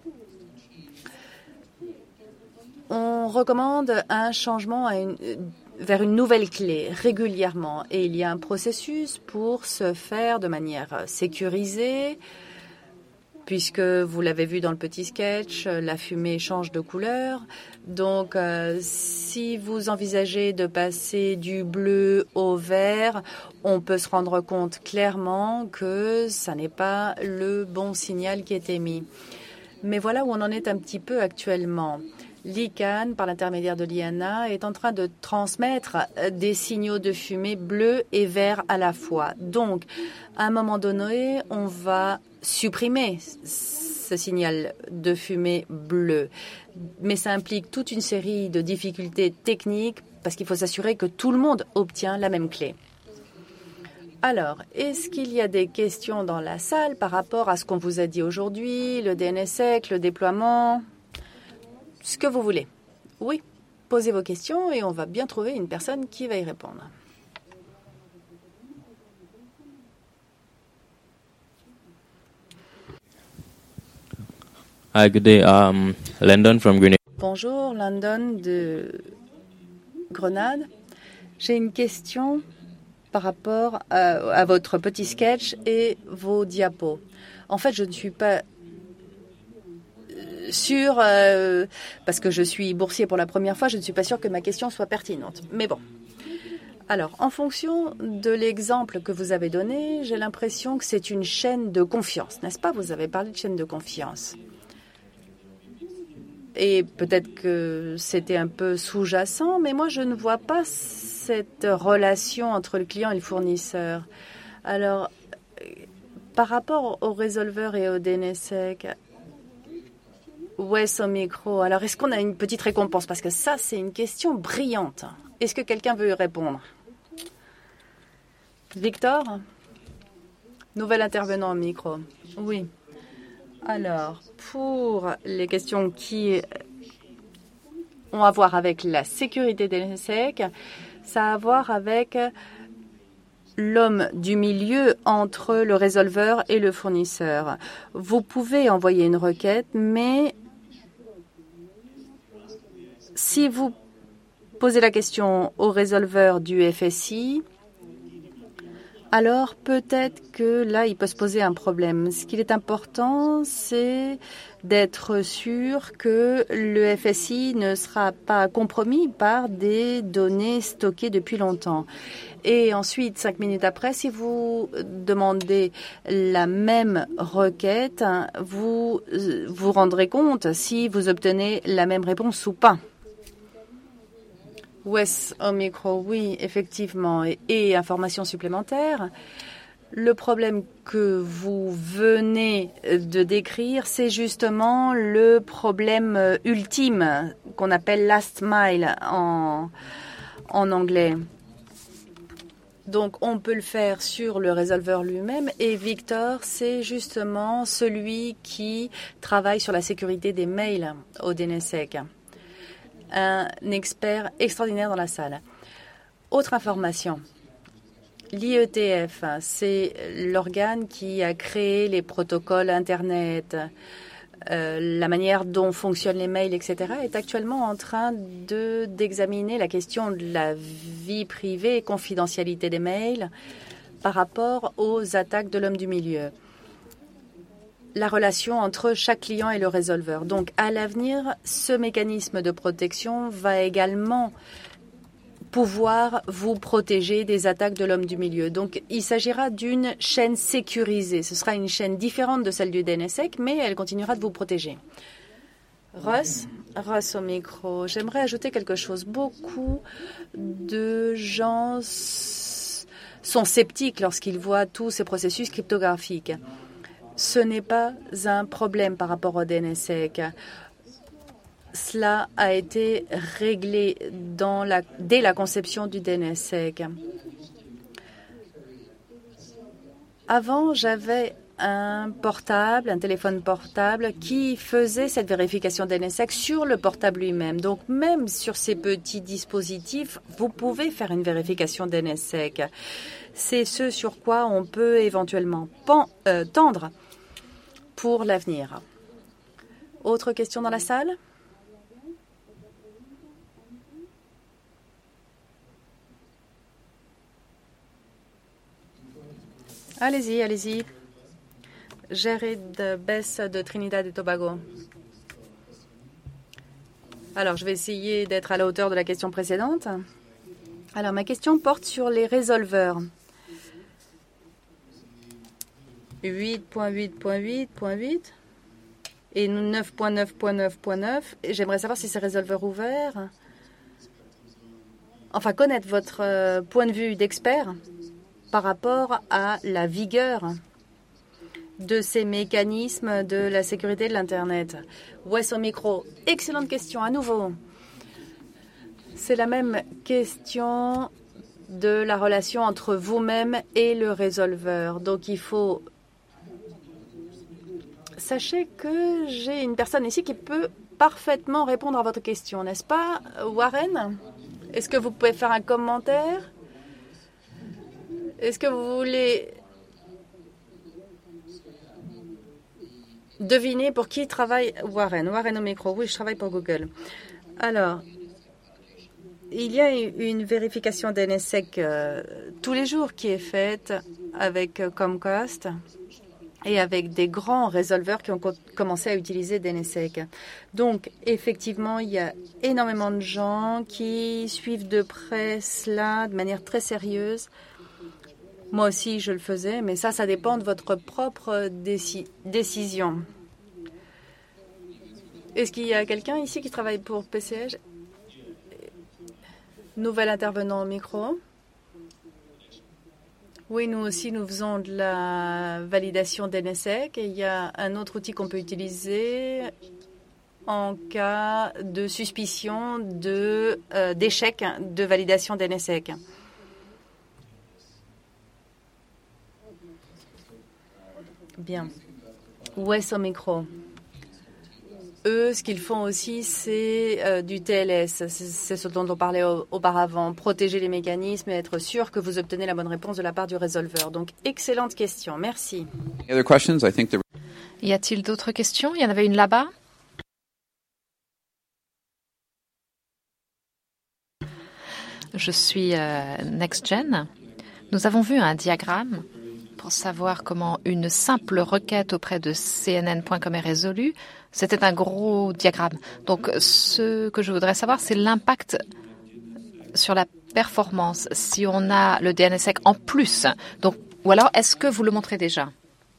On recommande un changement vers une nouvelle clé régulièrement. Et il y a un processus pour se faire de manière sécurisée. Puisque vous l'avez vu dans le petit sketch, la fumée change de couleur. Donc, si vous envisagez de passer du bleu au vert, on peut se rendre compte clairement que ça n'est pas le bon signal qui est émis. Mais voilà où on en est un petit peu actuellement. L'ICANN, par l'intermédiaire de l'IANA, est en train de transmettre des signaux de fumée bleu et vert à la fois. Donc, à un moment donné, on va supprimer ce signal de fumée bleu. Mais ça implique toute une série de difficultés techniques parce qu'il faut s'assurer que tout le monde obtient la même clé. Alors, est-ce qu'il y a des questions dans la salle par rapport à ce qu'on vous a dit aujourd'hui, le DNSSEC, le déploiement, ce que vous voulez? Oui, posez vos questions et on va bien trouver une personne qui va y répondre. Hi, good day. Landon from Grenada. Bonjour, Landon de Grenade. J'ai une question par rapport à votre petit sketch et vos diapos. En fait, je ne suis pas sûre, parce que je suis boursier pour la première fois, je ne suis pas sûre que ma question soit pertinente. Mais bon. Alors, en fonction de l'exemple que vous avez donné, j'ai l'impression que c'est une chaîne de confiance, n'est-ce pas? Vous avez parlé de chaîne de confiance. Et peut-être que c'était un peu sous-jacent, mais moi, je ne vois pas cette relation entre le client et le fournisseur. Alors, par rapport au résolveur et au DNSSEC, Wes au micro, alors est-ce qu'on a une petite récompense? Parce que ça, c'est une question brillante. Est-ce que quelqu'un veut y répondre? Victor? Nouvel intervenant au micro. Oui. Alors, pour les questions qui ont à voir avec la sécurité des DNSSEC, ça a à voir avec l'homme du milieu entre le résolveur et le fournisseur. Vous pouvez envoyer une requête, mais si vous posez la question au résolveur du FSI, alors peut-être que là, il peut se poser un problème. Ce qu'il est important, c'est d'être sûr que le FSI ne sera pas compromis par des données stockées depuis longtemps. Et ensuite, 5 minutes après, si vous demandez la même requête, vous vous rendrez compte si vous obtenez la même réponse ou pas. Wes au micro, oui, effectivement. Et information supplémentaire. Le problème que vous venez de décrire, c'est justement le problème ultime qu'on appelle last mile en anglais. Donc, on peut le faire sur le résolveur lui-même. Et Victor, c'est justement celui qui travaille sur la sécurité des mails au DNSSEC. Un expert extraordinaire dans la salle. Autre information. L'IETF, c'est l'organe qui a créé les protocoles Internet, la manière dont fonctionnent les mails, etc., est actuellement en train d'examiner la question de la vie privée et confidentialité des mails par rapport aux attaques de l'homme du milieu. La relation entre chaque client et le résolveur. Donc, à l'avenir, ce mécanisme de protection va également pouvoir vous protéger des attaques de l'homme du milieu. Donc, il s'agira d'une chaîne sécurisée. Ce sera une chaîne différente de celle du DNSSEC, mais elle continuera de vous protéger. Russ au micro. J'aimerais ajouter quelque chose. Beaucoup de gens sont sceptiques lorsqu'ils voient tous ces processus cryptographiques. Ce n'est pas un problème par rapport au DNSSEC. Cela a été réglé dès la conception du DNSSEC. Avant, j'avais un téléphone portable qui faisait cette vérification DNSSEC sur le portable lui-même. Donc, même sur ces petits dispositifs, vous pouvez faire une vérification DNSSEC. C'est ce sur quoi on peut éventuellement tendre pour l'avenir. Autre question dans la salle? Allez-y, allez-y. Jared Bess de Trinidad et Tobago. Alors, je vais essayer d'être à la hauteur de la question précédente. Alors, ma question porte sur les résolveurs. 8.8.8.8 et 9.9.9.9. J'aimerais savoir si c'est résolveur ouvert. Enfin, connaître votre point de vue d'expert par rapport à la vigueur de ces mécanismes de la sécurité de l'Internet. Wes au micro. Excellente question à nouveau. C'est la même question de la relation entre vous-même et le résolveur. Donc, il faut... Sachez que j'ai une personne ici qui peut parfaitement répondre à votre question, n'est-ce pas, Warren? Est-ce que vous pouvez faire un commentaire? Est-ce que vous voulez deviner pour qui travaille Warren? Warren au micro. Oui, je travaille pour Google. Alors, il y a une vérification DNSSEC tous les jours qui est faite avec Comcast et avec des grands résolveurs qui ont commencé à utiliser DNSSEC. Donc, effectivement, il y a énormément de gens qui suivent de près cela de manière très sérieuse. Moi aussi, je le faisais, mais ça dépend de votre propre décision. Est-ce qu'il y a quelqu'un ici qui travaille pour PCH? Nouvel intervenant au micro. Oui, nous aussi, nous faisons de la validation DNSSEC et il y a un autre outil qu'on peut utiliser en cas de suspicion d'échec de validation DNSSEC. Bien. Wes au micro. Eux, ce qu'ils font aussi, c'est du TLS. C'est ce dont on parlait auparavant. Protéger les mécanismes et être sûr que vous obtenez la bonne réponse de la part du résolveur. Donc, excellente question. Merci. Y a-t-il d'autres questions? Il y en avait une là-bas. Je suis NextGen. Nous avons vu un diagramme pour savoir comment une simple requête auprès de CNN.com est résolue. C'était un gros diagramme. Donc, ce que je voudrais savoir, c'est l'impact sur la performance si on a le DNSSEC en plus. Donc, ou alors, est-ce que vous le montrez déjà?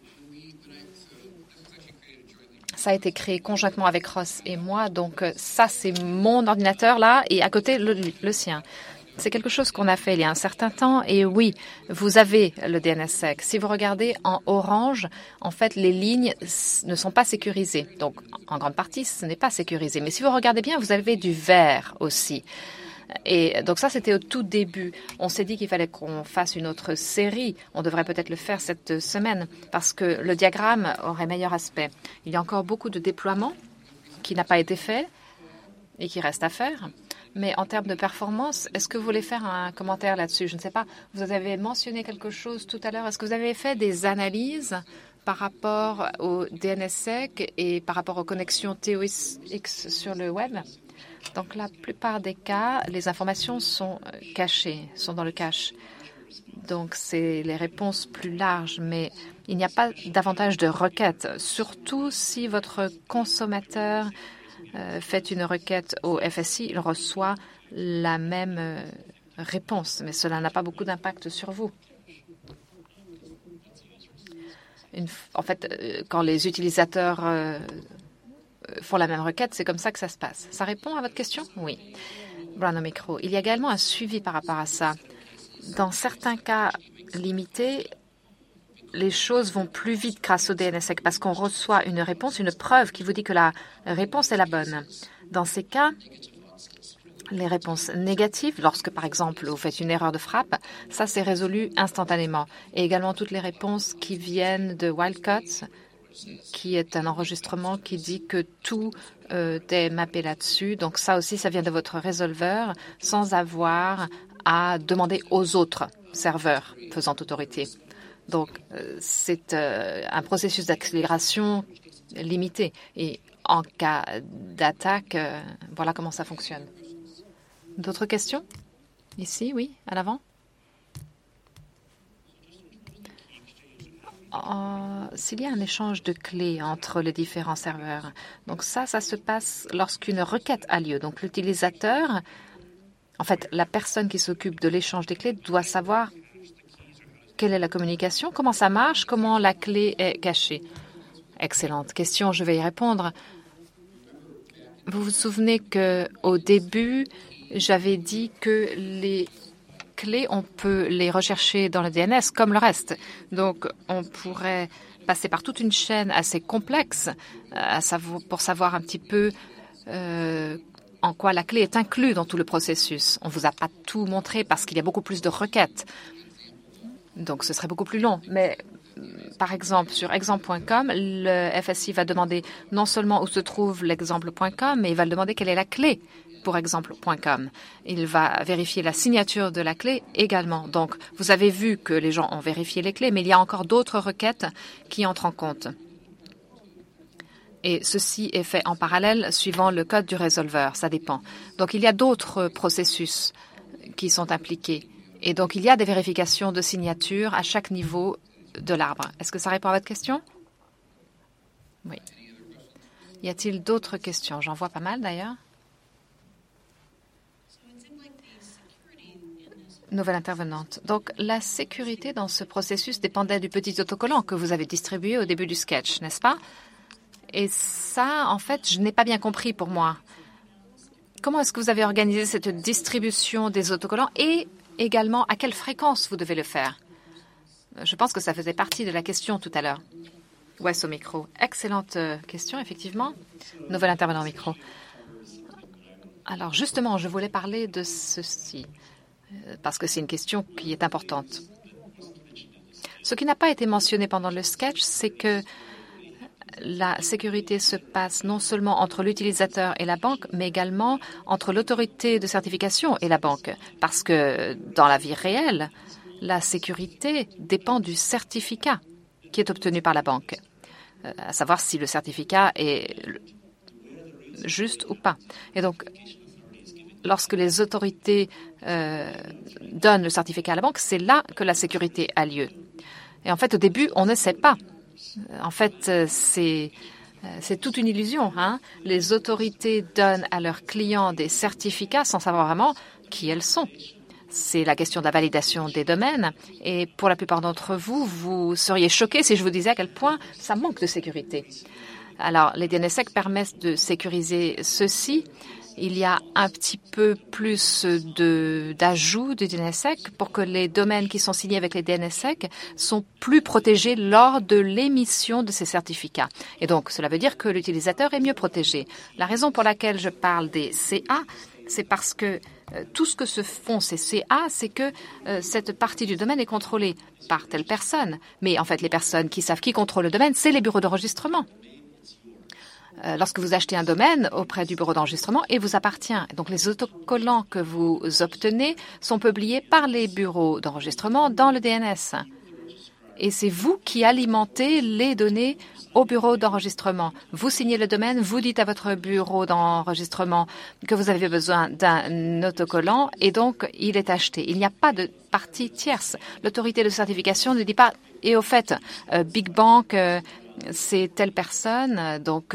Ça a été créé conjointement avec Ross et moi. Donc, ça, c'est mon ordinateur là et à côté, le sien. C'est quelque chose qu'on a fait il y a un certain temps. Et oui, vous avez le DNSSEC. Si vous regardez en orange, en fait, les lignes ne sont pas sécurisées. Donc, en grande partie, ce n'est pas sécurisé. Mais si vous regardez bien, vous avez du vert aussi. Et donc ça, c'était au tout début. On s'est dit qu'il fallait qu'on fasse une autre série. On devrait peut-être le faire cette semaine parce que le diagramme aurait meilleur aspect. Il y a encore beaucoup de déploiements qui n'a pas été fait et qui reste à faire. Mais en termes de performance, est-ce que vous voulez faire un commentaire là-dessus? Je ne sais pas. Vous avez mentionné quelque chose tout à l'heure. Est-ce que vous avez fait des analyses par rapport au DNSSEC et par rapport aux connexions TOX sur le web? Donc, la plupart des cas, les informations sont cachées, sont dans le cache. Donc, c'est les réponses plus larges, mais il n'y a pas davantage de requêtes, surtout si votre consommateur fait une requête au FSI, il reçoit la même réponse, mais cela n'a pas beaucoup d'impact sur vous. En fait, quand les utilisateurs font la même requête, c'est comme ça que ça se passe. Ça répond à votre question? Oui. Brown au micro. Il y a également un suivi par rapport à ça. Dans certains cas limités, les choses vont plus vite grâce au DNSSEC parce qu'on reçoit une réponse, une preuve qui vous dit que la réponse est la bonne. Dans ces cas, les réponses négatives, lorsque par exemple vous faites une erreur de frappe, ça c'est résolu instantanément. Et également toutes les réponses qui viennent de Wildcats, qui est un enregistrement qui dit que tout est mappé là-dessus. Donc ça aussi, ça vient de votre résolveur sans avoir à demander aux autres serveurs faisant autorité. Donc, c'est un processus d'accélération limité. Et en cas d'attaque, voilà comment ça fonctionne. D'autres questions? Ici, oui, à l'avant. S'il y a un échange de clés entre les différents serveurs, donc ça se passe lorsqu'une requête a lieu. Donc, l'utilisateur, en fait, la personne qui s'occupe de l'échange des clés doit savoir quelle est la communication, comment ça marche, comment la clé est cachée. Excellente question, je vais y répondre. Vous vous souvenez qu'au début, j'avais dit que les clés, on peut les rechercher dans le DNS comme le reste. Donc, on pourrait passer par toute une chaîne assez complexe pour savoir un petit peu en quoi la clé est inclue dans tout le processus. On ne vous a pas tout montré parce qu'il y a beaucoup plus de requêtes. Donc, ce serait beaucoup plus long. Mais, par exemple, sur exemple.com, le FSI va demander non seulement où se trouve l'exemple.com, mais il va demander quelle est la clé pour exemple.com. Il va vérifier la signature de la clé également. Donc, vous avez vu que les gens ont vérifié les clés, mais il y a encore d'autres requêtes qui entrent en compte. Et ceci est fait en parallèle suivant le code du résolveur. Ça dépend. Donc, il y a d'autres processus qui sont impliqués. Et donc, il y a des vérifications de signature à chaque niveau de l'arbre. Est-ce que ça répond à votre question? Oui. Y a-t-il d'autres questions? J'en vois pas mal, d'ailleurs. Nouvelle intervenante. Donc, la sécurité dans ce processus dépendait du petit autocollant que vous avez distribué au début du sketch, n'est-ce pas? Et ça, en fait, je n'ai pas bien compris pour moi. Comment est-ce que vous avez organisé cette distribution des autocollants et également à quelle fréquence vous devez le faire? Je pense que ça faisait partie de la question tout à l'heure. Wes au micro. Excellente question, effectivement. Nouvel intervenant au micro. Alors, justement, je voulais parler de ceci, parce que c'est une question qui est importante. Ce qui n'a pas été mentionné pendant le sketch, c'est que la sécurité se passe non seulement entre l'utilisateur et la banque, mais également entre l'autorité de certification et la banque. Parce que dans la vie réelle, la sécurité dépend du certificat qui est obtenu par la banque, à savoir si le certificat est juste ou pas. Et donc, lorsque les autorités donnent le certificat à la banque, c'est là que la sécurité a lieu. Et en fait, au début, on ne sait pas. En fait, c'est toute une illusion, hein. Les autorités donnent à leurs clients des certificats sans savoir vraiment qui elles sont. C'est la question de la validation des domaines. Et pour la plupart d'entre vous, vous seriez choqués si je vous disais à quel point ça manque de sécurité. Alors, les DNSSEC permettent de sécuriser ceci. Il y a un petit peu plus d'ajouts du DNSSEC pour que les domaines qui sont signés avec les DNSSEC sont plus protégés lors de l'émission de ces certificats. Et donc, cela veut dire que l'utilisateur est mieux protégé. La raison pour laquelle je parle des CA, c'est parce que tout ce que se font ces CA, c'est que cette partie du domaine est contrôlée par telle personne. Mais en fait, les personnes qui savent qui contrôle le domaine, c'est les bureaux d'enregistrement. Lorsque vous achetez un domaine auprès du bureau d'enregistrement, il vous appartient. Donc, les autocollants que vous obtenez sont publiés par les bureaux d'enregistrement dans le DNS. Et c'est vous qui alimentez les données au bureau d'enregistrement. Vous signez le domaine, vous dites à votre bureau d'enregistrement que vous avez besoin d'un autocollant et donc il est acheté. Il n'y a pas de partie tierce. L'autorité de certification ne dit pas « et au fait, Big Bank… c'est telle personne, donc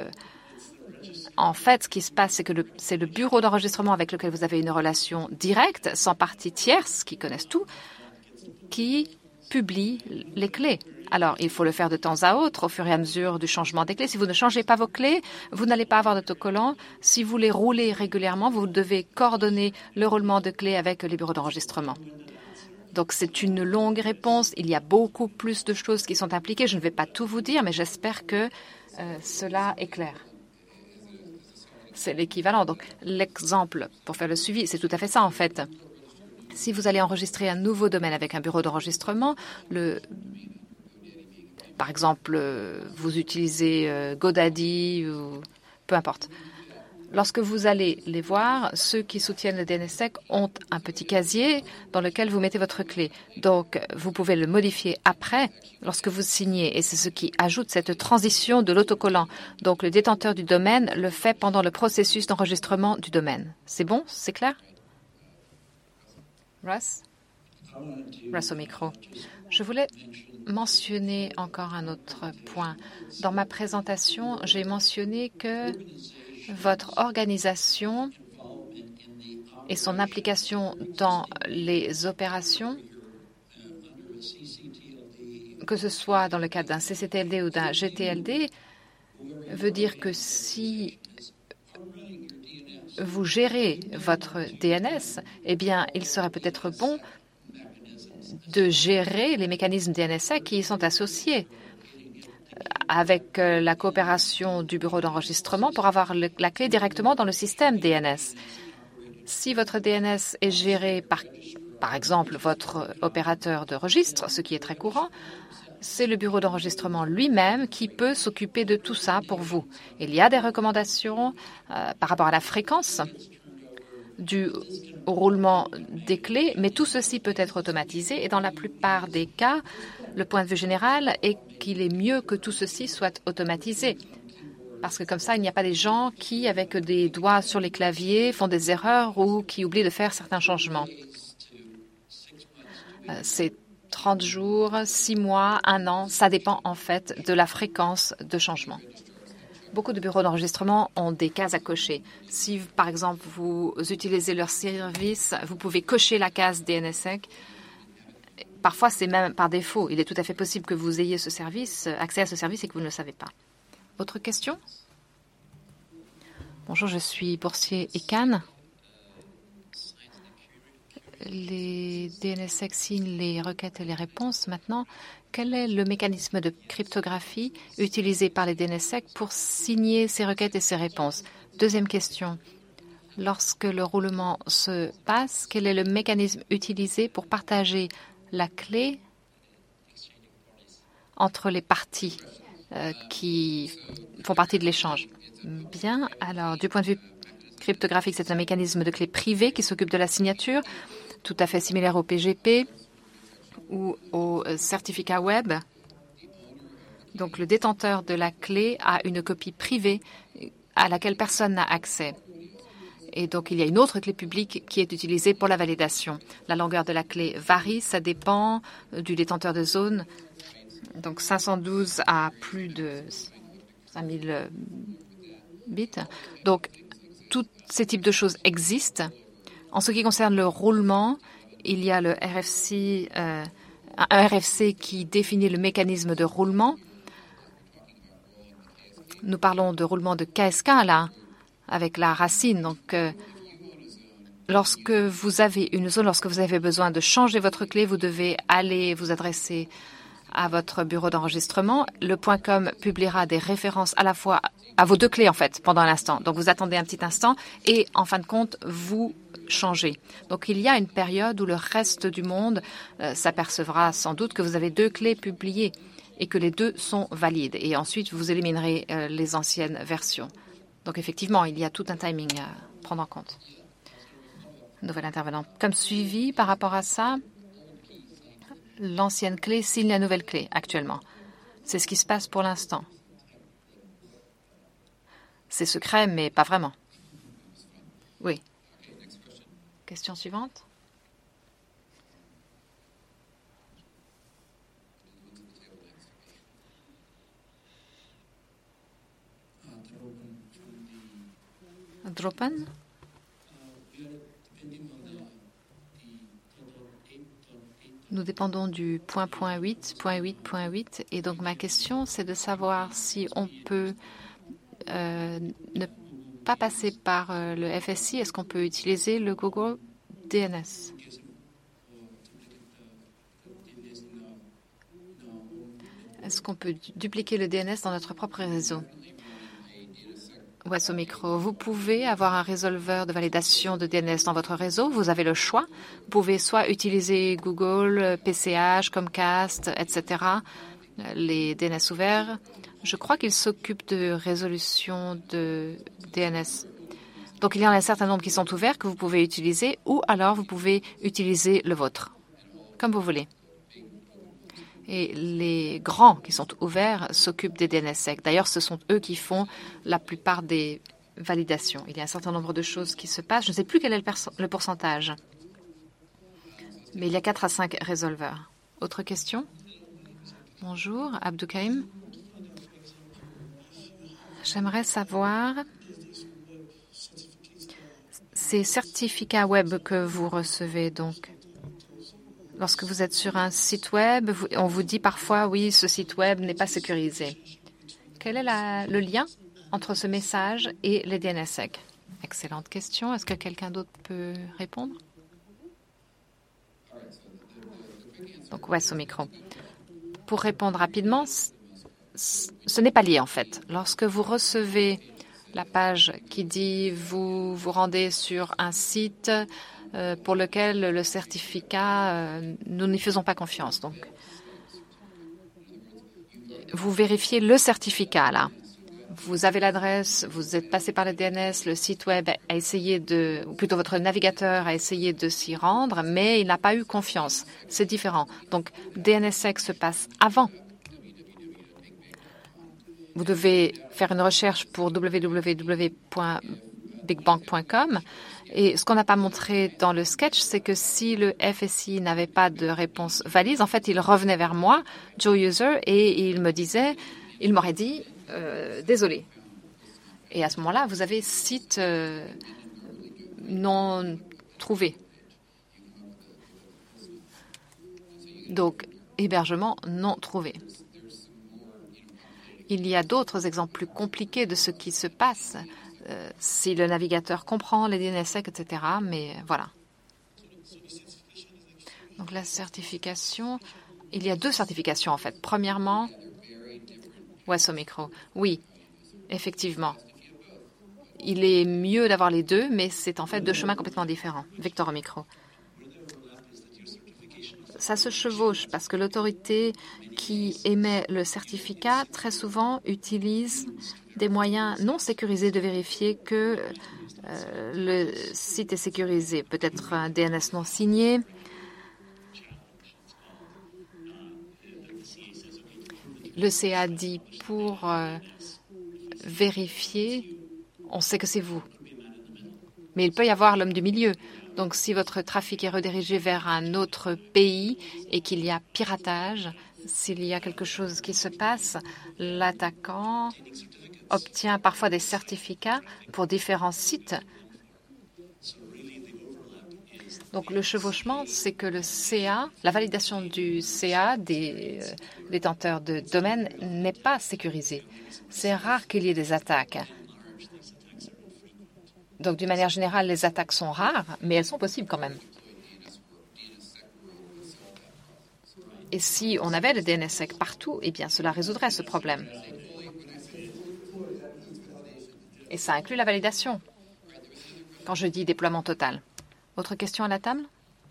en fait, ce qui se passe, c'est que c'est le bureau d'enregistrement avec lequel vous avez une relation directe, sans partie tierce, qui connaissent tout, qui publie les clés. Alors, il faut le faire de temps à autre, au fur et à mesure du changement des clés. Si vous ne changez pas vos clés, vous n'allez pas avoir d'autocollant. Si vous les roulez régulièrement, vous devez coordonner le roulement de clés avec les bureaux d'enregistrement. Donc, c'est une longue réponse. Il y a beaucoup plus de choses qui sont impliquées. Je ne vais pas tout vous dire, mais j'espère que cela est clair. C'est l'équivalent. Donc, l'exemple pour faire le suivi, c'est tout à fait ça, en fait. Si vous allez enregistrer un nouveau domaine avec un bureau d'enregistrement, par exemple, vous utilisez GoDaddy ou peu importe. Lorsque vous allez les voir, ceux qui soutiennent le DNSSEC ont un petit casier dans lequel vous mettez votre clé. Donc, vous pouvez le modifier après, lorsque vous signez. Et c'est ce qui ajoute cette transition de l'autocollant. Donc, le détenteur du domaine le fait pendant le processus d'enregistrement du domaine. C'est bon? C'est clair? Russ? Russ au micro. Je voulais mentionner encore un autre point. Dans ma présentation, j'ai mentionné que votre organisation et son implication dans les opérations, que ce soit dans le cadre d'un CCTLD ou d'un GTLD, veut dire que si vous gérez votre DNS, eh bien, il serait peut-être bon de gérer les mécanismes DNSSEC qui y sont associés. avec la coopération du bureau d'enregistrement pour avoir la clé directement dans le système DNS. Si votre DNS est géré par exemple, votre opérateur de registre, ce qui est très courant, c'est le bureau d'enregistrement lui-même qui peut s'occuper de tout ça pour vous. Il y a des recommandations par rapport à la fréquence du roulement des clés, mais tout ceci peut être automatisé et dans la plupart des cas, le point de vue général est qu'il est mieux que tout ceci soit automatisé. Parce que comme ça, il n'y a pas des gens qui, avec des doigts sur les claviers, font des erreurs ou qui oublient de faire certains changements. C'est 30 jours, 6 mois, 1 an. Ça dépend en fait de la fréquence de changement. Beaucoup de bureaux d'enregistrement ont des cases à cocher. Si, par exemple, vous utilisez leur service, vous pouvez cocher la case DNSSEC. Parfois, c'est même par défaut. Il est tout à fait possible que vous ayez ce service, accès à ce service et que vous ne le savez pas. Autre question? Bonjour, je suis boursier ECAN. Les DNSSEC signent les requêtes et les réponses. Maintenant, quel est le mécanisme de cryptographie utilisé par les DNSSEC pour signer ces requêtes et ces réponses? Deuxième question. Lorsque le roulement se passe, quel est le mécanisme utilisé pour partager la clé entre les parties qui font partie de l'échange? Bien. Alors, du point de vue cryptographique, c'est un mécanisme de clé privée qui s'occupe de la signature, tout à fait similaire au PGP ou au certificat web. Donc, le détenteur de la clé a une copie privée à laquelle personne n'a accès. Et donc, il y a une autre clé publique qui est utilisée pour la validation. La longueur de la clé varie, ça dépend du détenteur de zone. Donc, 512 à plus de 5000 bits. Donc, tous ces types de choses existent. En ce qui concerne le roulement, il y a le RFC, un RFC qui définit le mécanisme de roulement. Nous parlons de roulement de KSK, là, avec la racine. Donc, lorsque vous avez une zone, lorsque vous avez besoin de changer votre clé, vous devez aller vous adresser à votre bureau d'enregistrement. Le .com publiera des références à la fois à vos deux clés, en fait, pendant l'instant. Donc, vous attendez un petit instant et, en fin de compte, vous changez. Donc, il y a une période où le reste du monde s'apercevra sans doute que vous avez deux clés publiées et que les deux sont valides. Et ensuite, vous éliminerez les anciennes versions. Donc, effectivement, il y a tout un timing à prendre en compte. Nouvelle intervenante. Comme suivi par rapport à ça, l'ancienne clé signe la nouvelle clé actuellement. C'est ce qui se passe pour l'instant. C'est secret, mais pas vraiment. Oui. Question suivante. Dropen. Nous dépendons du point 8, et donc ma question, c'est de savoir si on peut ne pas passer par le FSI. Est-ce qu'on peut utiliser le Google DNS? Est-ce qu'on peut dupliquer le DNS dans notre propre réseau? Wes au micro. Vous pouvez avoir un résolveur de validation de DNS dans votre réseau. Vous avez le choix. Vous pouvez soit utiliser Google, PCH, Comcast, etc., les DNS ouverts. Je crois qu'ils s'occupent de résolution de DNS. Donc, il y en a un certain nombre qui sont ouverts que vous pouvez utiliser ou alors vous pouvez utiliser le vôtre, comme vous voulez. Et les grands qui sont ouverts s'occupent des DNSSEC. D'ailleurs, ce sont eux qui font la plupart des validations. Il y a un certain nombre de choses qui se passent. Je ne sais plus quel est le pourcentage. Mais il y a 4 à 5 résolveurs. Autre question? Bonjour, Abdou Karim. J'aimerais savoir ces certificats web que vous recevez donc. Lorsque vous êtes sur un site web, on vous dit parfois, oui, ce site web n'est pas sécurisé. Quel est le lien entre ce message et les DNSSEC? Excellente question. Est-ce que quelqu'un d'autre peut répondre? Donc, Wes au micro. Pour répondre rapidement, ce n'est pas lié en fait. Lorsque vous recevez la page qui dit vous vous rendez sur un site pour lequel le certificat, nous n'y faisons pas confiance. Donc, vous vérifiez le certificat là. Vous avez l'adresse, vous êtes passé par le DNS, le site web a essayé ou plutôt votre navigateur a essayé de s'y rendre, mais il n'a pas eu confiance. C'est différent. Donc, DNSSEC se passe avant. Vous devez faire une recherche pour www.bigbank.com. Et ce qu'on n'a pas montré dans le sketch, c'est que si le FSI n'avait pas de réponse valide, en fait, il revenait vers moi, Joe User, et il m'aurait dit désolé. Et à ce moment-là, vous avez site non trouvé. Donc, hébergement non trouvé. Il y a d'autres exemples plus compliqués de ce qui se passe si le navigateur comprend les DNSSEC, etc. Mais voilà. Donc la certification, il y a 2 certifications en fait. Premièrement, au micro. Oui, effectivement. Il est mieux d'avoir les 2, mais c'est en fait 2 chemins complètement différents. Victor au micro. Ça se chevauche parce que l'autorité qui émet le certificat, très souvent, utilise des moyens non sécurisés de vérifier que le site est sécurisé. Peut-être un DNS non signé. Le CA dit pour vérifier, on sait que c'est vous. Mais il peut y avoir l'homme du milieu. Donc, si votre trafic est redirigé vers un autre pays et qu'il y a piratage, s'il y a quelque chose qui se passe, l'attaquant obtient parfois des certificats pour différents sites. Donc, le chevauchement, c'est que le CA, la validation du CA des détenteurs de domaine n'est pas sécurisée. C'est rare qu'il y ait des attaques. Donc, d'une manière générale, les attaques sont rares, mais elles sont possibles quand même. Et si on avait le DNSSEC partout, eh bien, cela résoudrait ce problème. Et ça inclut la validation, quand je dis déploiement total. Autre question à la table?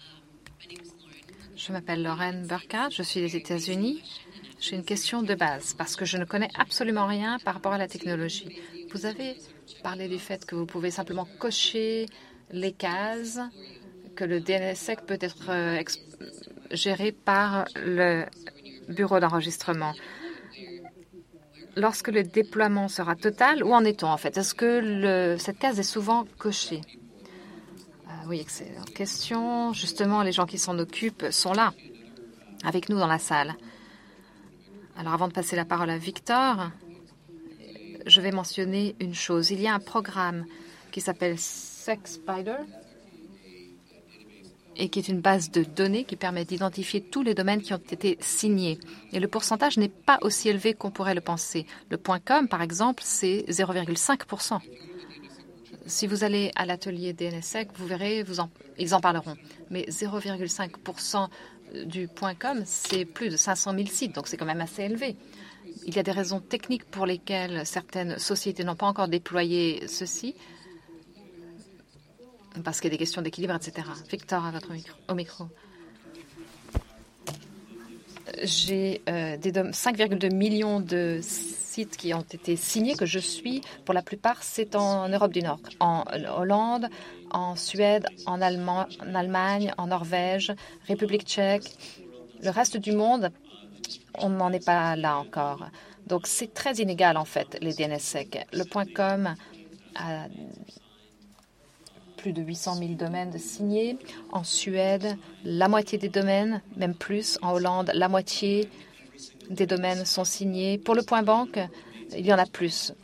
Je m'appelle Lorraine Burkhardt, je suis des États-Unis. J'ai une question de base, parce que je ne connais absolument rien par rapport à la technologie. Vous avez parlé du fait que vous pouvez simplement cocher les cases, que le DNSSEC peut être géré par le bureau d'enregistrement. Lorsque le déploiement sera total, où en est-on en fait? Est-ce que cette case est souvent cochée? Oui, excellente question. Justement, les gens qui s'en occupent sont là, avec nous dans la salle. Alors, avant de passer la parole à Victor, je vais mentionner une chose. Il y a un programme qui s'appelle SecSpider et qui est une base de données qui permet d'identifier tous les domaines qui ont été signés. Et le pourcentage n'est pas aussi élevé qu'on pourrait le penser. Le .com, par exemple, c'est 0,5%. Si vous allez à l'atelier DNSSEC, vous verrez, ils en parleront. Mais 0,5% du .com, c'est plus de 500 000 sites, donc c'est quand même assez élevé. Il y a des raisons techniques pour lesquelles certaines sociétés n'ont pas encore déployé ceci, parce qu'il y a des questions d'équilibre, etc. Victor, à votre micro. J'ai 5,2 millions de sites qui ont été signés, que je suis. Pour la plupart, c'est en Europe du Nord, en Hollande, en Suède, en Allemagne, en Norvège, République tchèque. Le reste du monde, on n'en est pas là encore. Donc, c'est très inégal, en fait, les DNSSEC. Le .com a plus de 800 000 domaines signés. En Suède, la moitié des domaines, même plus. En Hollande, la moitié des domaines sont signés. Pour le .bank, il y en a plus.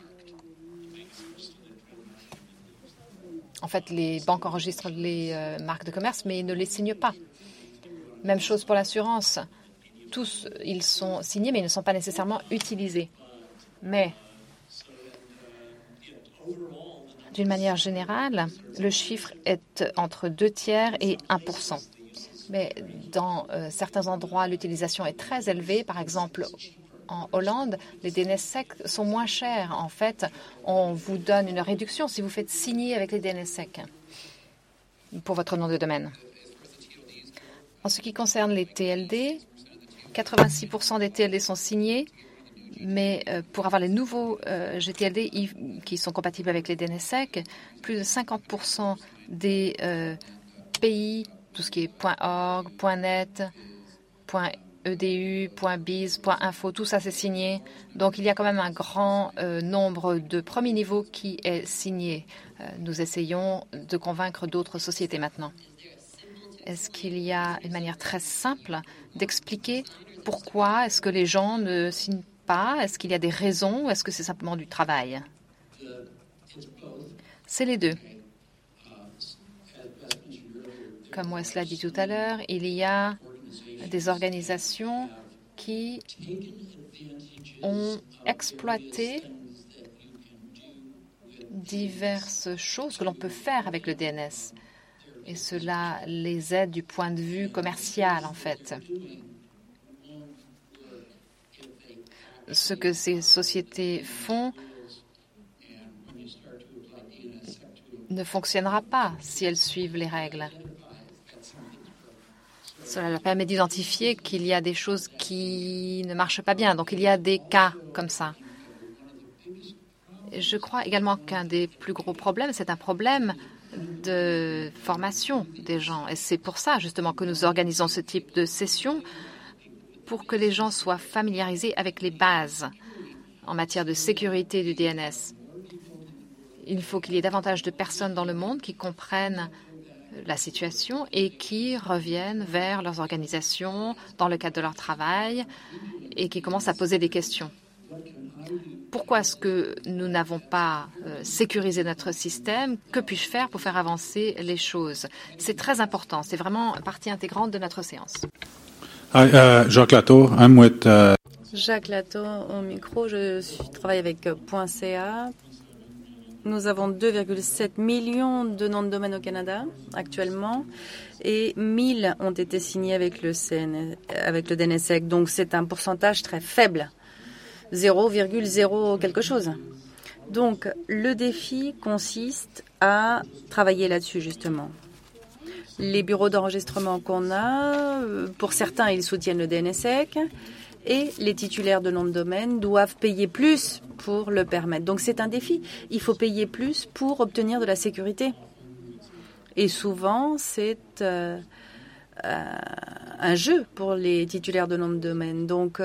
En fait, les banques enregistrent les marques de commerce, mais ils ne les signent pas. Même chose pour l'assurance. Tous, ils sont signés, mais ils ne sont pas nécessairement utilisés. Mais d'une manière générale, le chiffre est entre 2 tiers et 1%. Mais dans certains endroits, l'utilisation est très élevée. Par exemple, en Hollande, les DNSSEC sont moins chers. En fait, on vous donne une réduction si vous faites signer avec les DNSSEC pour votre nom de domaine. En ce qui concerne les TLD, 86% des TLD sont signés, mais pour avoir les nouveaux GTLD qui sont compatibles avec les DNSSEC, plus de 50% des pays, tout ce qui est .org, .net, .edu, .biz, .info, tout ça c'est signé. Donc il y a quand même un grand nombre de premiers niveaux qui est signé. Nous essayons de convaincre d'autres sociétés maintenant. Est-ce qu'il y a une manière très simple d'expliquer pourquoi est-ce que les gens ne signent pas? Est-ce qu'il y a des raisons ou est-ce que c'est simplement du travail? C'est les deux. Comme Wesley l'a dit tout à l'heure, il y a des organisations qui ont exploité diverses choses que l'on peut faire avec le DNS. Et cela les aide du point de vue commercial, en fait. Ce que ces sociétés font ne fonctionnera pas si elles suivent les règles. Cela leur permet d'identifier qu'il y a des choses qui ne marchent pas bien. Donc, il y a des cas comme ça. Je crois également qu'un des plus gros problèmes, c'est un problème de formation des gens. Et c'est pour ça, justement, que nous organisons ce type de session, pour que les gens soient familiarisés avec les bases en matière de sécurité du DNS. Il faut qu'il y ait davantage de personnes dans le monde qui comprennent la situation et qui reviennent vers leurs organisations dans le cadre de leur travail et qui commencent à poser des questions. Pourquoi est-ce que nous n'avons pas sécurisé notre système? Que puis-je faire pour faire avancer les choses? C'est très important. C'est vraiment partie intégrante de notre séance. Jacques Latour, I'm with, Jacques Latour au micro. Je travaille avec .ca. Nous avons 2,7 millions de noms de domaine au Canada actuellement et 1000 ont été signés avec le DNSSEC. Donc c'est un pourcentage très faible. 0,0 quelque chose. Donc, le défi consiste à travailler là-dessus, justement. Les bureaux d'enregistrement qu'on a, pour certains, ils soutiennent le DNSSEC et les titulaires de noms de domaine doivent payer plus pour le permettre. Donc, c'est un défi. Il faut payer plus pour obtenir de la sécurité. Et souvent, c'est un jeu pour les titulaires de noms de domaine. Donc,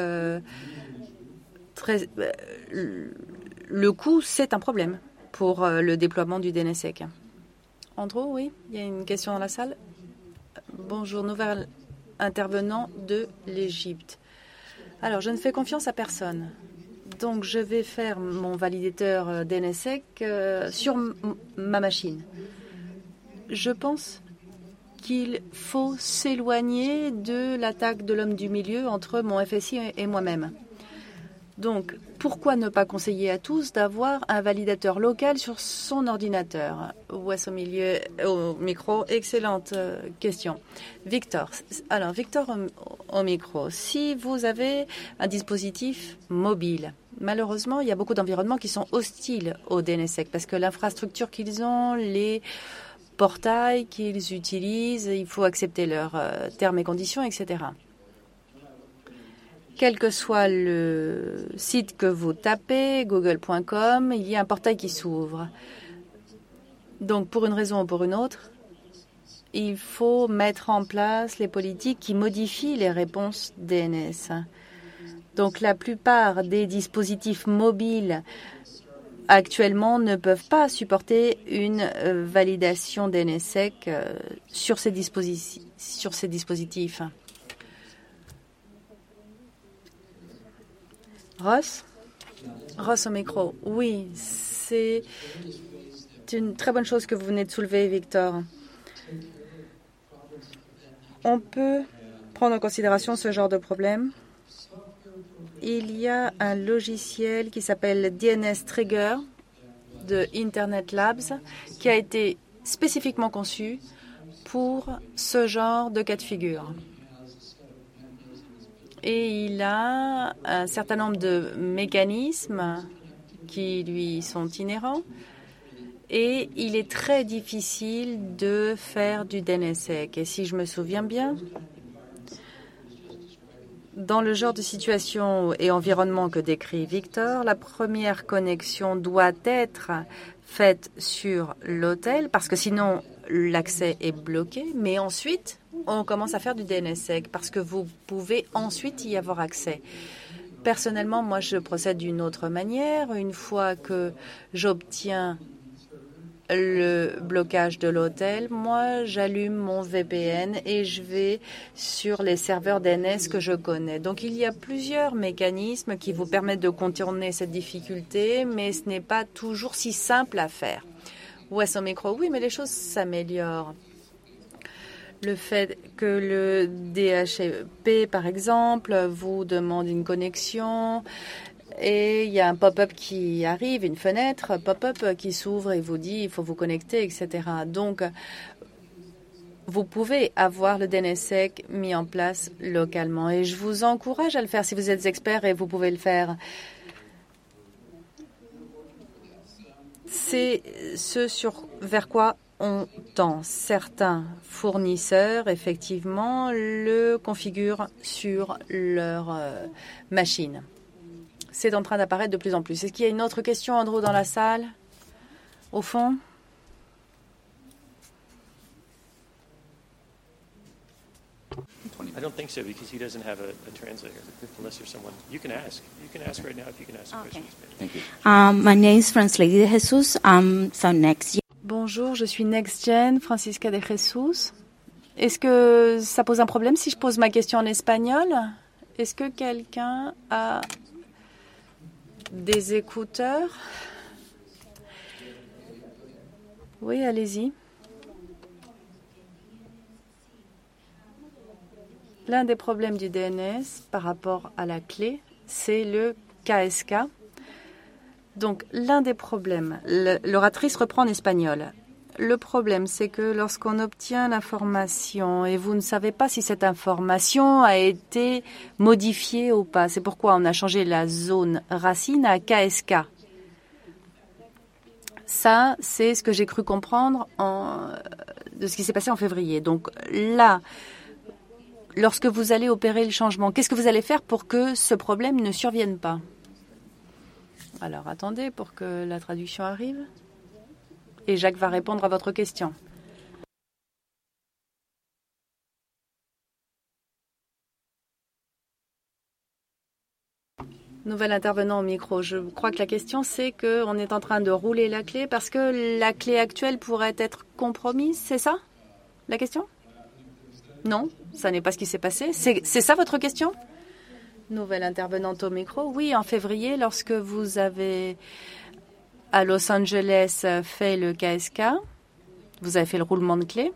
le coût, c'est un problème pour le déploiement du DNSSEC. Andrew, oui, il y a une question dans la salle. Bonjour, nouvel intervenant de l'Égypte. Alors, je ne fais confiance à personne. Donc, je vais faire mon validateur DNSSEC sur ma machine. Je pense qu'il faut s'éloigner de l'attaque de l'homme du milieu entre mon FSI et moi-même. Donc, pourquoi ne pas conseiller à tous d'avoir un validateur local sur son ordinateur? Wes au micro, excellente question. Victor. Alors, Victor au micro. Si vous avez un dispositif mobile, malheureusement, il y a beaucoup d'environnements qui sont hostiles au DNSSEC parce que l'infrastructure qu'ils ont, les portails qu'ils utilisent, il faut accepter leurs termes et conditions, etc. Quel que soit le site que vous tapez, google.com, il y a un portail qui s'ouvre. Donc, pour une raison ou pour une autre, il faut mettre en place les politiques qui modifient les réponses DNS. Donc, la plupart des dispositifs mobiles actuellement ne peuvent pas supporter une validation DNSSEC sur ces dispositifs. Ross au micro. Oui, c'est une très bonne chose que vous venez de soulever, Victor. On peut prendre en considération ce genre de problème. Il y a un logiciel qui s'appelle DNS Trigger de Internet Labs qui a été spécifiquement conçu pour ce genre de cas de figure. Et il a un certain nombre de mécanismes qui lui sont inhérents. Et il est très difficile de faire du DNSSEC. Et si je me souviens bien, dans le genre de situation et environnement que décrit Victor, la première connexion doit être faite sur l'hôtel parce que sinon l'accès est bloqué. Mais ensuite, on commence à faire du DNSSEC parce que vous pouvez ensuite y avoir accès. Personnellement, moi, je procède d'une autre manière. Une fois que j'obtiens le blocage de l'hôtel, moi, j'allume mon VPN et je vais sur les serveurs DNS que je connais. Donc, il y a plusieurs mécanismes qui vous permettent de contourner cette difficulté, mais ce n'est pas toujours si simple à faire. Wes au micro, oui, mais les choses s'améliorent. Le fait que le DHCP, par exemple, vous demande une connexion et il y a un pop-up qui arrive, une fenêtre pop-up qui s'ouvre et vous dit il faut vous connecter, etc. Donc, vous pouvez avoir le DNSSEC mis en place localement et je vous encourage à le faire si vous êtes expert et vous pouvez le faire. C'est ce vers quoi on tend. Certains fournisseurs, effectivement, le configurent sur leur machine. C'est en train d'apparaître de plus en plus. Est-ce qu'il y a une autre question, Andrew, dans la salle, au fond? I don't think so because he doesn't have a translator unless there's someone. You can ask. You can ask right now if you can ask a question. Thank you. My name is Francisca de Jesus. I'm from Next Gen. Bonjour, je suis Next Gen, Francisca de Jesus. Est-ce que ça pose un problème si je pose ma question en espagnol? Est-ce que quelqu'un a des écouteurs? Oui, allez-y. L'un des problèmes du DNS par rapport à la clé, c'est le KSK. Donc, l'un des problèmes, l'oratrice reprend en espagnol. Le problème, c'est que lorsqu'on obtient l'information et vous ne savez pas si cette information a été modifiée ou pas, c'est pourquoi on a changé la zone racine à KSK. Ça, c'est ce que j'ai cru comprendre de ce qui s'est passé en février. Donc là, lorsque vous allez opérer le changement, qu'est-ce que vous allez faire pour que ce problème ne survienne pas? Alors, attendez pour que la traduction arrive. Et Jacques va répondre à votre question. Nouvel intervenant au micro. Je crois que la question, c'est qu'on est en train de rouler la clé parce que la clé actuelle pourrait être compromise. C'est ça, la question? Non, ça n'est pas ce qui s'est passé. C'est ça votre question? Nouvelle intervenante au micro. Oui, en février, lorsque vous avez à Los Angeles fait le KSK, vous avez fait le roulement de clé.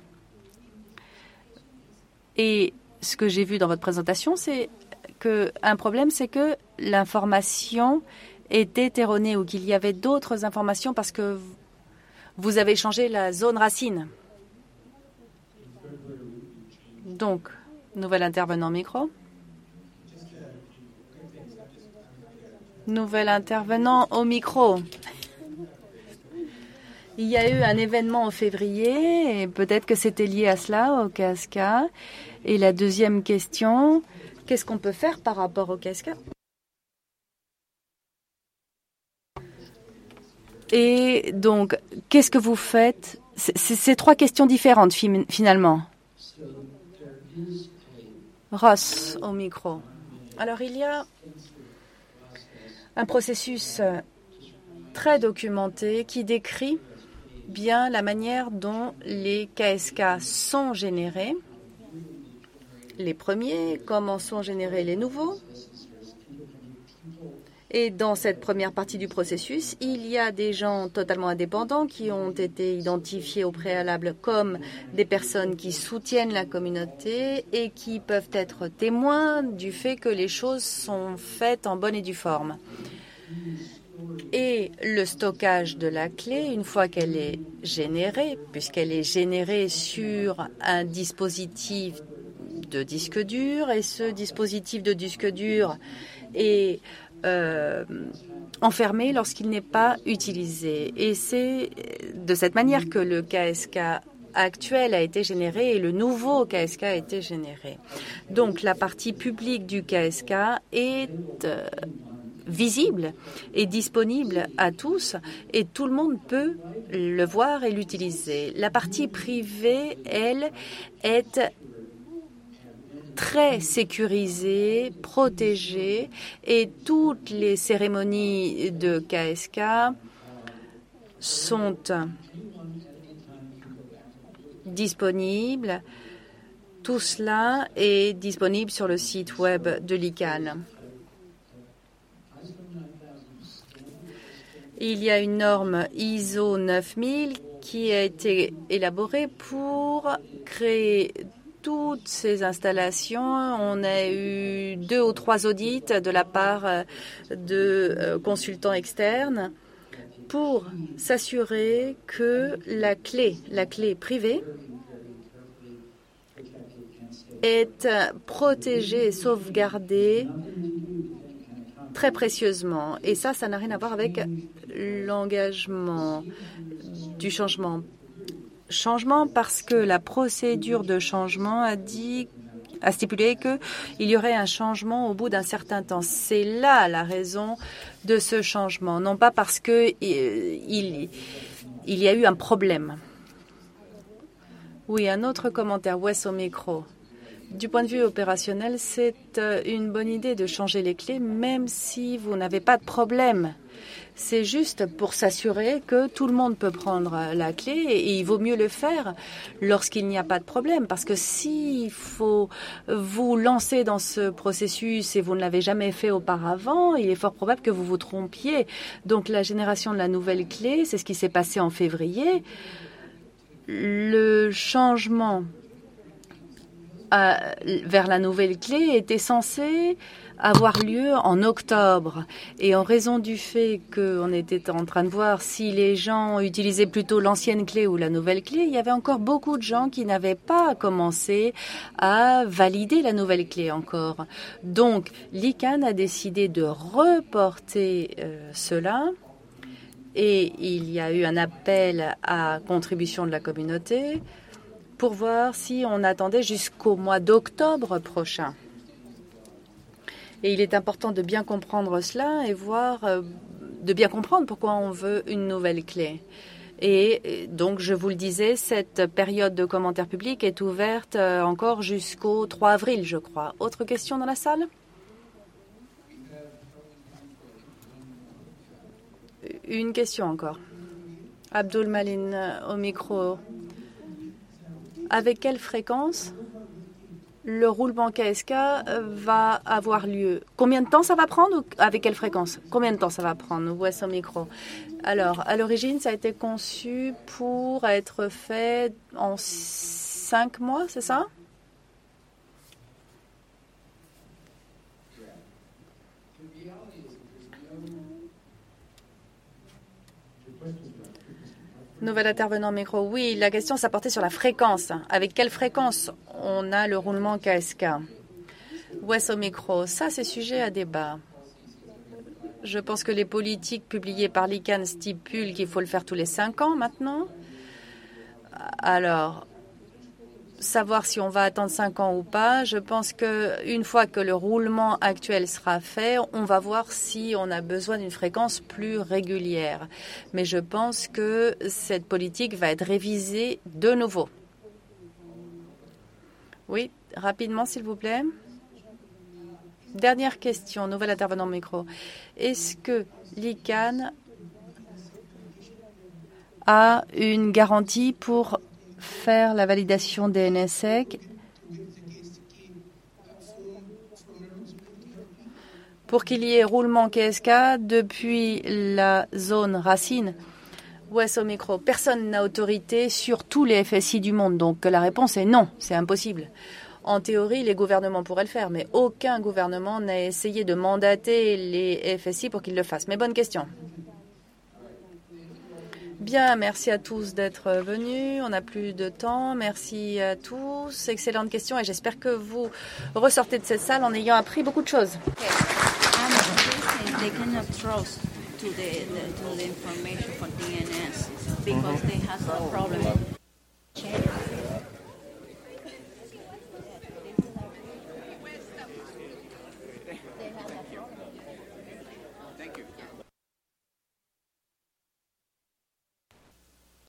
Et ce que j'ai vu dans votre présentation, c'est qu'un problème, c'est que l'information était erronée ou qu'il y avait d'autres informations parce que vous avez changé la zone racine. Donc, nouvel intervenant micro. Nouvel intervenant au micro. Il y a eu un événement en février et peut-être que c'était lié à cela, au KSK. Et la deuxième question, qu'est-ce qu'on peut faire par rapport au KSK? Et donc, qu'est-ce que vous faites? C'est trois questions différentes finalement. Ross au micro. Alors, il y a un processus très documenté qui décrit bien la manière dont les KSK sont générés. Les premiers, comment sont générés les nouveaux. Et dans cette première partie du processus, il y a des gens totalement indépendants qui ont été identifiés au préalable comme des personnes qui soutiennent la communauté et qui peuvent être témoins du fait que les choses sont faites en bonne et due forme. Et le stockage de la clé, une fois qu'elle est générée, puisqu'elle est générée sur un dispositif de disque dur et ce dispositif de disque dur est enfermé lorsqu'il n'est pas utilisé. Et c'est de cette manière que le KSK actuel a été généré et le nouveau KSK a été généré. Donc la partie publique du KSK est visible et disponible à tous et tout le monde peut le voir et l'utiliser. La partie privée, elle, est très sécurisée, protégée et toutes les cérémonies de KSK sont disponibles. Tout cela est disponible sur le site web de l'ICANN. Il y a une norme ISO 9000 qui a été élaborée pour créer toutes ces installations. On a eu 2 ou 3 audits de la part de consultants externes pour s'assurer que la clé privée est protégée et sauvegardée très précieusement. Et ça n'a rien à voir avec l'engagement du changement. Changement parce que la procédure de changement a stipulé qu'il y aurait un changement au bout d'un certain temps. C'est là la raison de ce changement, non pas parce qu'il y a eu un problème. Oui, un autre commentaire, Wes au micro. Du point de vue opérationnel, c'est une bonne idée de changer les clés, même si vous n'avez pas de problème. C'est juste pour s'assurer que tout le monde peut prendre la clé et il vaut mieux le faire lorsqu'il n'y a pas de problème. Parce que s'il faut vous lancer dans ce processus et vous ne l'avez jamais fait auparavant, il est fort probable que vous vous trompiez. Donc la génération de la nouvelle clé, c'est ce qui s'est passé en février. Le changement vers la nouvelle clé était censé avoir lieu en octobre. Et en raison du fait qu'on était en train de voir si les gens utilisaient plutôt l'ancienne clé ou la nouvelle clé, il y avait encore beaucoup de gens qui n'avaient pas commencé à valider la nouvelle clé encore. Donc, l'ICANN a décidé de reporter cela. Et il y a eu un appel à contribution de la communauté pour voir si on attendait jusqu'au mois d'octobre prochain. Et il est important de bien comprendre cela et de bien comprendre pourquoi on veut une nouvelle clé. Et donc, je vous le disais, cette période de commentaires publics est ouverte encore jusqu'au 3 avril, je crois. Autre question dans la salle ? Une question encore. Abdul Malin au micro. Avec quelle fréquence le roulement KSK va avoir lieu? Combien de temps ça va prendre ou avec quelle fréquence? Combien de temps ça va prendre? Wes au micro. Alors, à l'origine, ça a été conçu pour être fait en 5 mois, c'est ça? Nouvel intervenant micro. Oui, la question ça portait sur la fréquence. Avec quelle fréquence on a le roulement KSK? Wes au micro. Ça, c'est sujet à débat. Je pense que les politiques publiées par l'ICANN stipulent qu'il faut le faire tous les 5 ans maintenant. Alors, savoir si on va attendre 5 ans ou pas, je pense qu'une fois que le roulement actuel sera fait, on va voir si on a besoin d'une fréquence plus régulière. Mais je pense que cette politique va être révisée de nouveau. Oui, rapidement, s'il vous plaît. Dernière question, nouvel intervenant micro. Est-ce que l'ICANN a une garantie pour faire la validation DNSSEC pour qu'il y ait roulement KSK depuis la zone racine? Wes au micro. Personne n'a autorité sur tous les FSI du monde, donc la réponse est non, c'est impossible. En théorie, les gouvernements pourraient le faire, mais aucun gouvernement n'a essayé de mandater les FSI pour qu'ils le fassent. Mais bonne question. Bien, merci à tous d'être venus. On n'a plus de temps. Merci à tous. Excellente question et j'espère que vous ressortez de cette salle en ayant appris beaucoup de choses. They cannot trust to the information for DNS because they have a problem